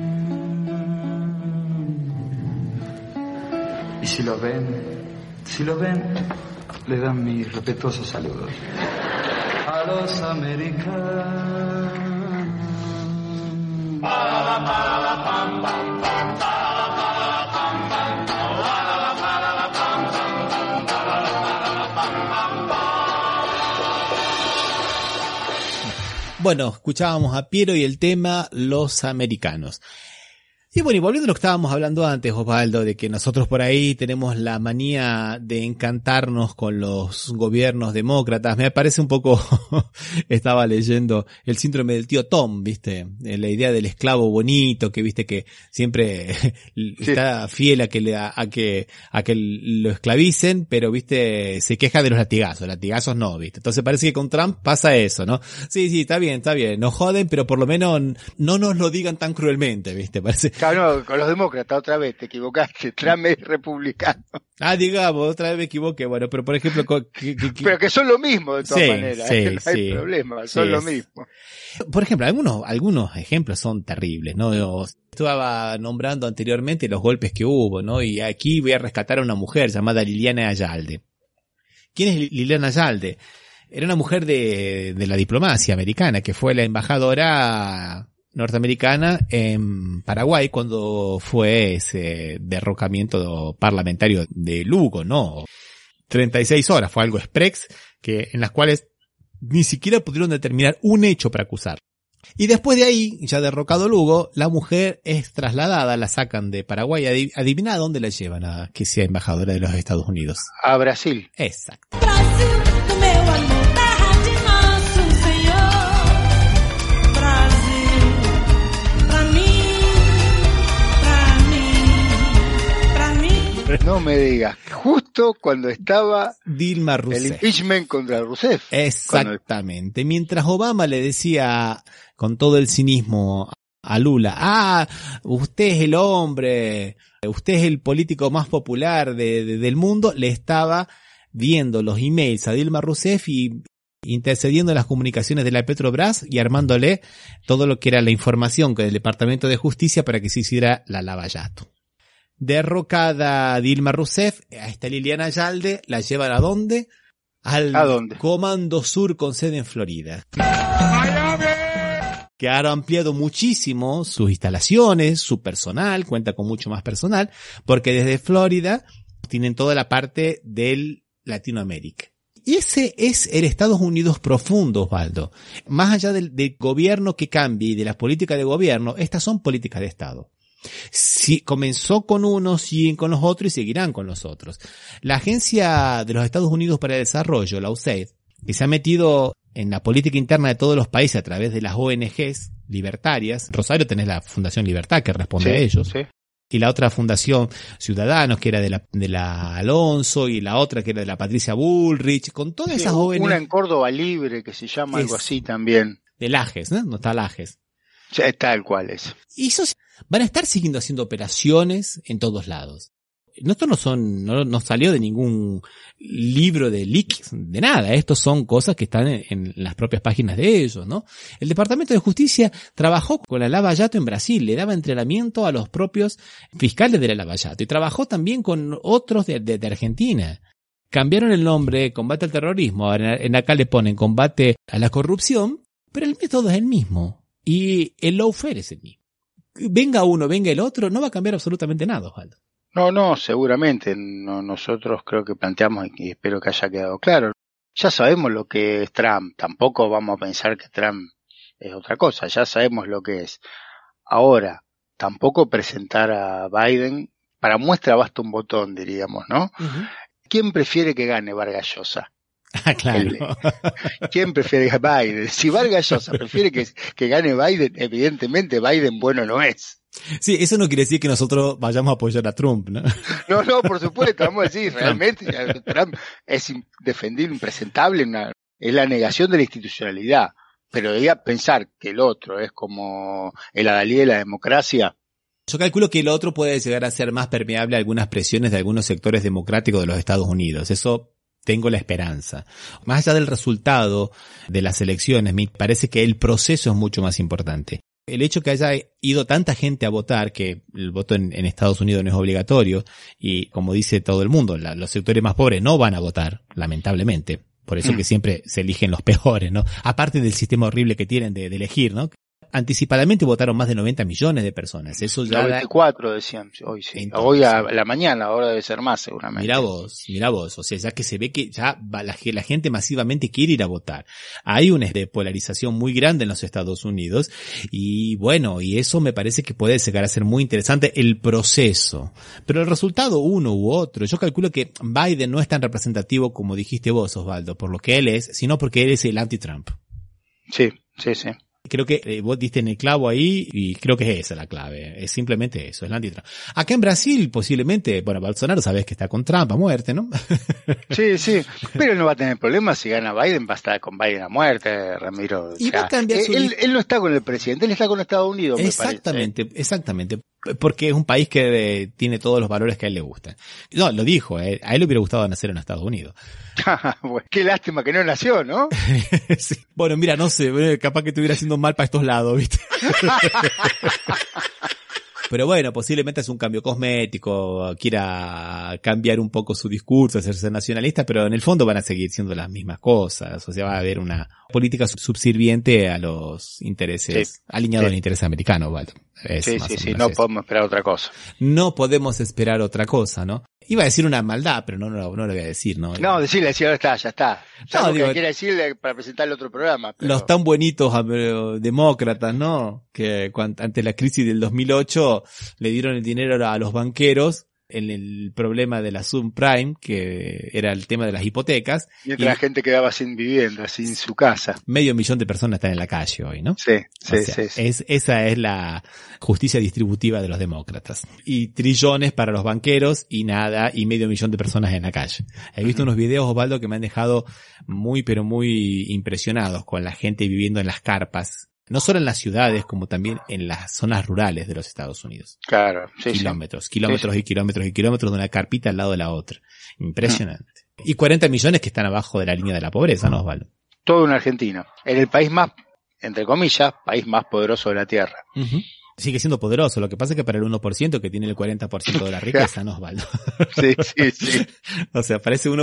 Y si lo ven, le dan mis respetuosos saludos a los americanos. Bueno, escuchábamos a Piero y el tema Los Americanos. Y bueno, y volviendo a lo que estábamos hablando antes, Osvaldo, de que nosotros por ahí tenemos la manía de encantarnos con los gobiernos demócratas, me parece un poco, estaba leyendo el síndrome del tío Tom, ¿viste? La idea del esclavo bonito, que viste que siempre está fiel a que lo esclavicen, pero viste, se queja de los latigazos no, ¿viste? Entonces parece que con Trump pasa eso, ¿no? Sí, está bien, nos joden, pero por lo menos no nos lo digan tan cruelmente, ¿viste? Parece. Claro, con los demócratas otra vez te equivocaste, Trump es republicano. Digamos, otra vez me equivoqué, bueno, pero por ejemplo... Pero que son lo mismo de todas maneras, no hay problema, son lo mismo. Por ejemplo, algunos ejemplos son terribles, ¿no? Estaba nombrando anteriormente los golpes que hubo, ¿no? Y aquí voy a rescatar a una mujer llamada Liliana Ayalde. ¿Quién es Liliana Ayalde? Era una mujer de la diplomacia americana, que fue la embajadora norteamericana en Paraguay cuando fue ese derrocamiento parlamentario de Lugo, ¿no? 36 horas, fue algo express, en las cuales ni siquiera pudieron determinar un hecho para acusar. Y después de ahí, ya derrocado Lugo, la mujer es trasladada, la sacan de Paraguay. Adivina a dónde la llevan a que sea embajadora de los Estados Unidos. A Brasil. Exacto. Brasil, do meu amor, terra de nosso Senhor. Brasil, pra mí. No me digas, justo cuando estaba Dilma Rousseff. El impeachment contra Rousseff. Exactamente. Mientras Obama le decía con todo el cinismo a Lula, usted es el hombre, usted es el político más popular del mundo, le estaba viendo los emails a Dilma Rousseff y intercediendo en las comunicaciones de la Petrobras y armándole todo lo que era la información con el Departamento de Justicia para que se hiciera la lavallato. Derrocada Dilma Rousseff, a esta Liliana Ayalde la llevan ¿a dónde? ¿A dónde? Comando Sur con sede en Florida. Que ha ampliado muchísimo sus instalaciones, su personal, cuenta con mucho más personal, porque desde Florida tienen toda la parte del Latinoamérica. Y ese es el Estados Unidos profundo, Osvaldo. Más allá del gobierno que cambie y de las políticas de gobierno, estas son políticas de Estado. Si comenzó con unos, siguen con los otros y seguirán con los otros. La Agencia de los Estados Unidos para el Desarrollo, la USAID, que se ha metido en la política interna de todos los países a través de las ONGs libertarias. Rosario tenés la Fundación Libertad que responde a ellos. Sí. Y la otra Fundación Ciudadanos que era de la Alonso y la otra que era de la Patricia Bullrich, con todas esas ONGs. Una en Córdoba Libre que se llama algo así también. De Lajes, ¿no? No está Lajes. Sí, tal cual es. Y esos van a estar siguiendo haciendo operaciones en todos lados. Esto no salió de ningún libro de leaks, de nada. Estos son cosas que están en las propias páginas de ellos, ¿no? El Departamento de Justicia trabajó con la Lava Jato en Brasil, le daba entrenamiento a los propios fiscales de la Lava Jato y trabajó también con otros de Argentina. Cambiaron el nombre, combate al terrorismo, en acá le ponen combate a la corrupción, pero el método es el mismo y el lawfare es el mismo. Venga uno, venga el otro, no va a cambiar absolutamente nada, Osvaldo. No, seguramente. Nosotros creo que planteamos y espero que haya quedado claro. Ya sabemos lo que es Trump. Tampoco vamos a pensar que Trump es otra cosa. Ya sabemos lo que es. Ahora, tampoco presentar a Biden, para muestra basta un botón, diríamos, ¿no? Uh-huh. ¿Quién prefiere que gane Vargas Llosa? Claro. ¿Quién prefiere que Biden? Si Vargas Llosa prefiere que gane Biden, evidentemente Biden bueno no es. Sí, eso no quiere decir que nosotros vayamos a apoyar a Trump, ¿no? No, por supuesto, vamos a decir, realmente Trump es indefendible, impresentable, es la negación de la institucionalidad, pero pensar que el otro es como el adalid de la democracia. Yo calculo que el otro puede llegar a ser más permeable a algunas presiones de algunos sectores democráticos de los Estados Unidos, eso tengo la esperanza. Más allá del resultado de las elecciones, me parece que el proceso es mucho más importante. El hecho que haya ido tanta gente a votar, que el voto en Estados Unidos no es obligatorio, y como dice todo el mundo, los sectores más pobres no van a votar, lamentablemente. Por eso que siempre se eligen los peores, ¿no? Aparte del sistema horrible que tienen de elegir, ¿no? Anticipadamente votaron más de 90 millones de personas. Eso ya 94 decían hoy, sí. Entonces, hoy a la mañana, ahora debe ser más seguramente. Mira vos. O sea, ya que se ve que ya la gente masivamente quiere ir a votar. Hay una polarización muy grande en los Estados Unidos y bueno, y eso me parece que puede llegar a ser muy interesante el proceso. Pero el resultado uno u otro, yo calculo que Biden no es tan representativo como dijiste vos, Osvaldo, por lo que él es, sino porque él es el anti-Trump. Sí. Creo que vos diste en el clavo ahí y creo que es esa la clave. Es simplemente eso, es el anti-Trump. Acá en Brasil posiblemente, bueno, Bolsonaro sabés que está con Trump a muerte, ¿no? Sí, pero no va a tener problemas si gana Biden, va a estar con Biden a muerte, Ramiro. Y va a cambiar él no está con el presidente, él está con Estados Unidos, exactamente. Porque es un país que tiene todos los valores que a él le gustan. No, lo dijo, a él le hubiera gustado nacer en Estados Unidos. Bueno, qué lástima que no nació, ¿no? Sí. Bueno, mira, no sé, capaz que estuviera haciendo mal para estos lados, ¿viste? Pero bueno, posiblemente es un cambio cosmético, quiera cambiar un poco su discurso, hacerse nacionalista, pero en el fondo van a seguir siendo las mismas cosas. O sea, va a haber una política subserviente a los intereses, alineado al interés americano, ¿vale? Sí, no podemos esperar otra cosa. No podemos esperar otra cosa, ¿no? Iba a decir una maldad, pero no lo voy a decir, ¿no? No, decirle, ya está. Ya No, digo, que quiere decirle para presentarle otro programa. Pero... Los tan buenitos demócratas, ¿no? Que ante la crisis del 2008 le dieron el dinero a los banqueros en el problema de la subprime, que era el tema de las hipotecas. Mientras la gente quedaba sin vivienda, sin su casa. 500,000 de personas están en la calle hoy, ¿no? Sí. Esa es la justicia distributiva de los demócratas. Y trillones para los banqueros y 500,000 de personas en la calle. He visto unos videos, Osvaldo, que me han dejado muy, pero muy impresionados con la gente viviendo en las carpas. No solo en las ciudades, como también en las zonas rurales de los Estados Unidos. Claro, kilómetros y kilómetros de una carpita al lado de la otra. Impresionante. Y 40 millones que están abajo de la línea de la pobreza, ¿no, Osvaldo? Todo un argentino. En el país más, entre comillas, país más poderoso de la Tierra. Uh-huh. Sigue siendo poderoso, lo que pasa es que para el 1% que tiene el 40% de la riqueza, ¿no, Osvaldo? Sí. O sea, para ese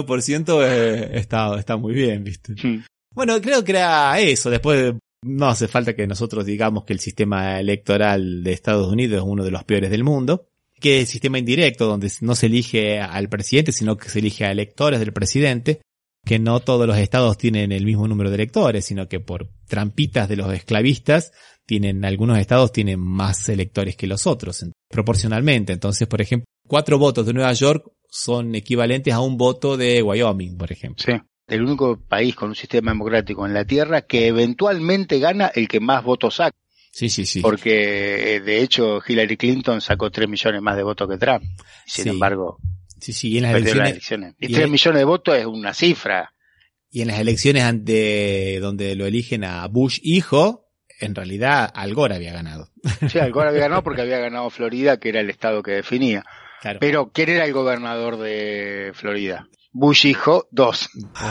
1% está muy bien, ¿viste? Bueno, creo que era eso. Después no hace falta que nosotros digamos que el sistema electoral de Estados Unidos es uno de los peores del mundo, que es el sistema indirecto donde no se elige al presidente, sino que se elige a electores del presidente, que no todos los estados tienen el mismo número de electores, sino que por trampitas de los esclavistas algunos estados tienen más electores que los otros, proporcionalmente. Entonces, por ejemplo, 4 votos de Nueva York son equivalentes a un voto de Wyoming, por ejemplo. Sí. El único país con un sistema democrático en la Tierra que eventualmente gana el que más votos saca. Sí. Porque, de hecho, Hillary Clinton sacó 3 millones más de votos que Trump. Sin embargo, y en las elecciones. Y 3 millones de votos es una cifra. Y en las elecciones donde lo eligen a Bush hijo, en realidad Al Gore había ganado. Sí, Al Gore había ganado porque había ganado Florida, que era el estado que definía. Claro. Pero, ¿quién era el gobernador de Florida? Bush hijo 2.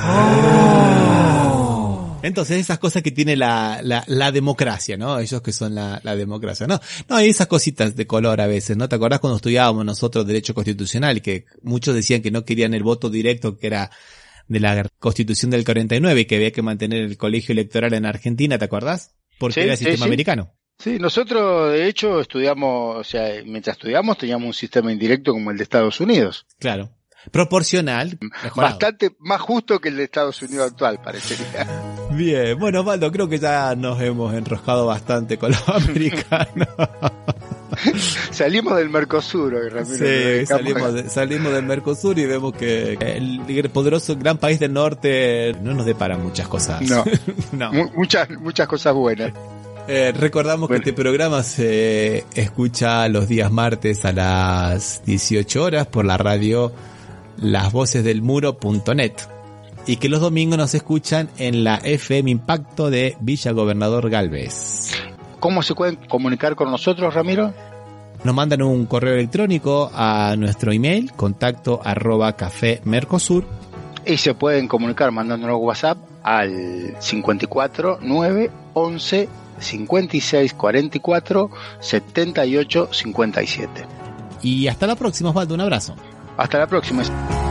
Entonces esas cosas que tiene la democracia, ¿no? Ellos que son la democracia, ¿no? No, hay esas cositas de color a veces, ¿no? ¿Te acordás cuando estudiábamos nosotros Derecho Constitucional y que muchos decían que no querían el voto directo, que era de la Constitución del 49 y que había que mantener el colegio electoral en Argentina, ¿te acordás? Porque era el sistema americano. Sí, nosotros de hecho mientras estudiamos teníamos un sistema indirecto como el de Estados Unidos. Claro. Proporcional, mejorado. Bastante más justo que el de Estados Unidos actual, parecería. Bien, bueno, Osvaldo, creo que ya nos hemos enroscado bastante con los americanos. Salimos del Mercosur hoy, Ramiro. Sí, salimos del Mercosur y vemos que el poderoso gran país del norte no nos depara muchas cosas. No. Muchas cosas buenas. Recordamos que este programa se escucha los días martes a las 18 horas por la radio lasvocesdelmuro.net y que los domingos nos escuchan en la FM Impacto de Villa Gobernador Galvez. ¿Cómo se pueden comunicar con nosotros, Ramiro? Nos mandan un correo electrónico a nuestro email, contacto@cafemercosur. Y se pueden comunicar mandándonos WhatsApp al 54 9 11 56 44 78 57. Y hasta la próxima, Osvaldo, un abrazo. Hasta la próxima.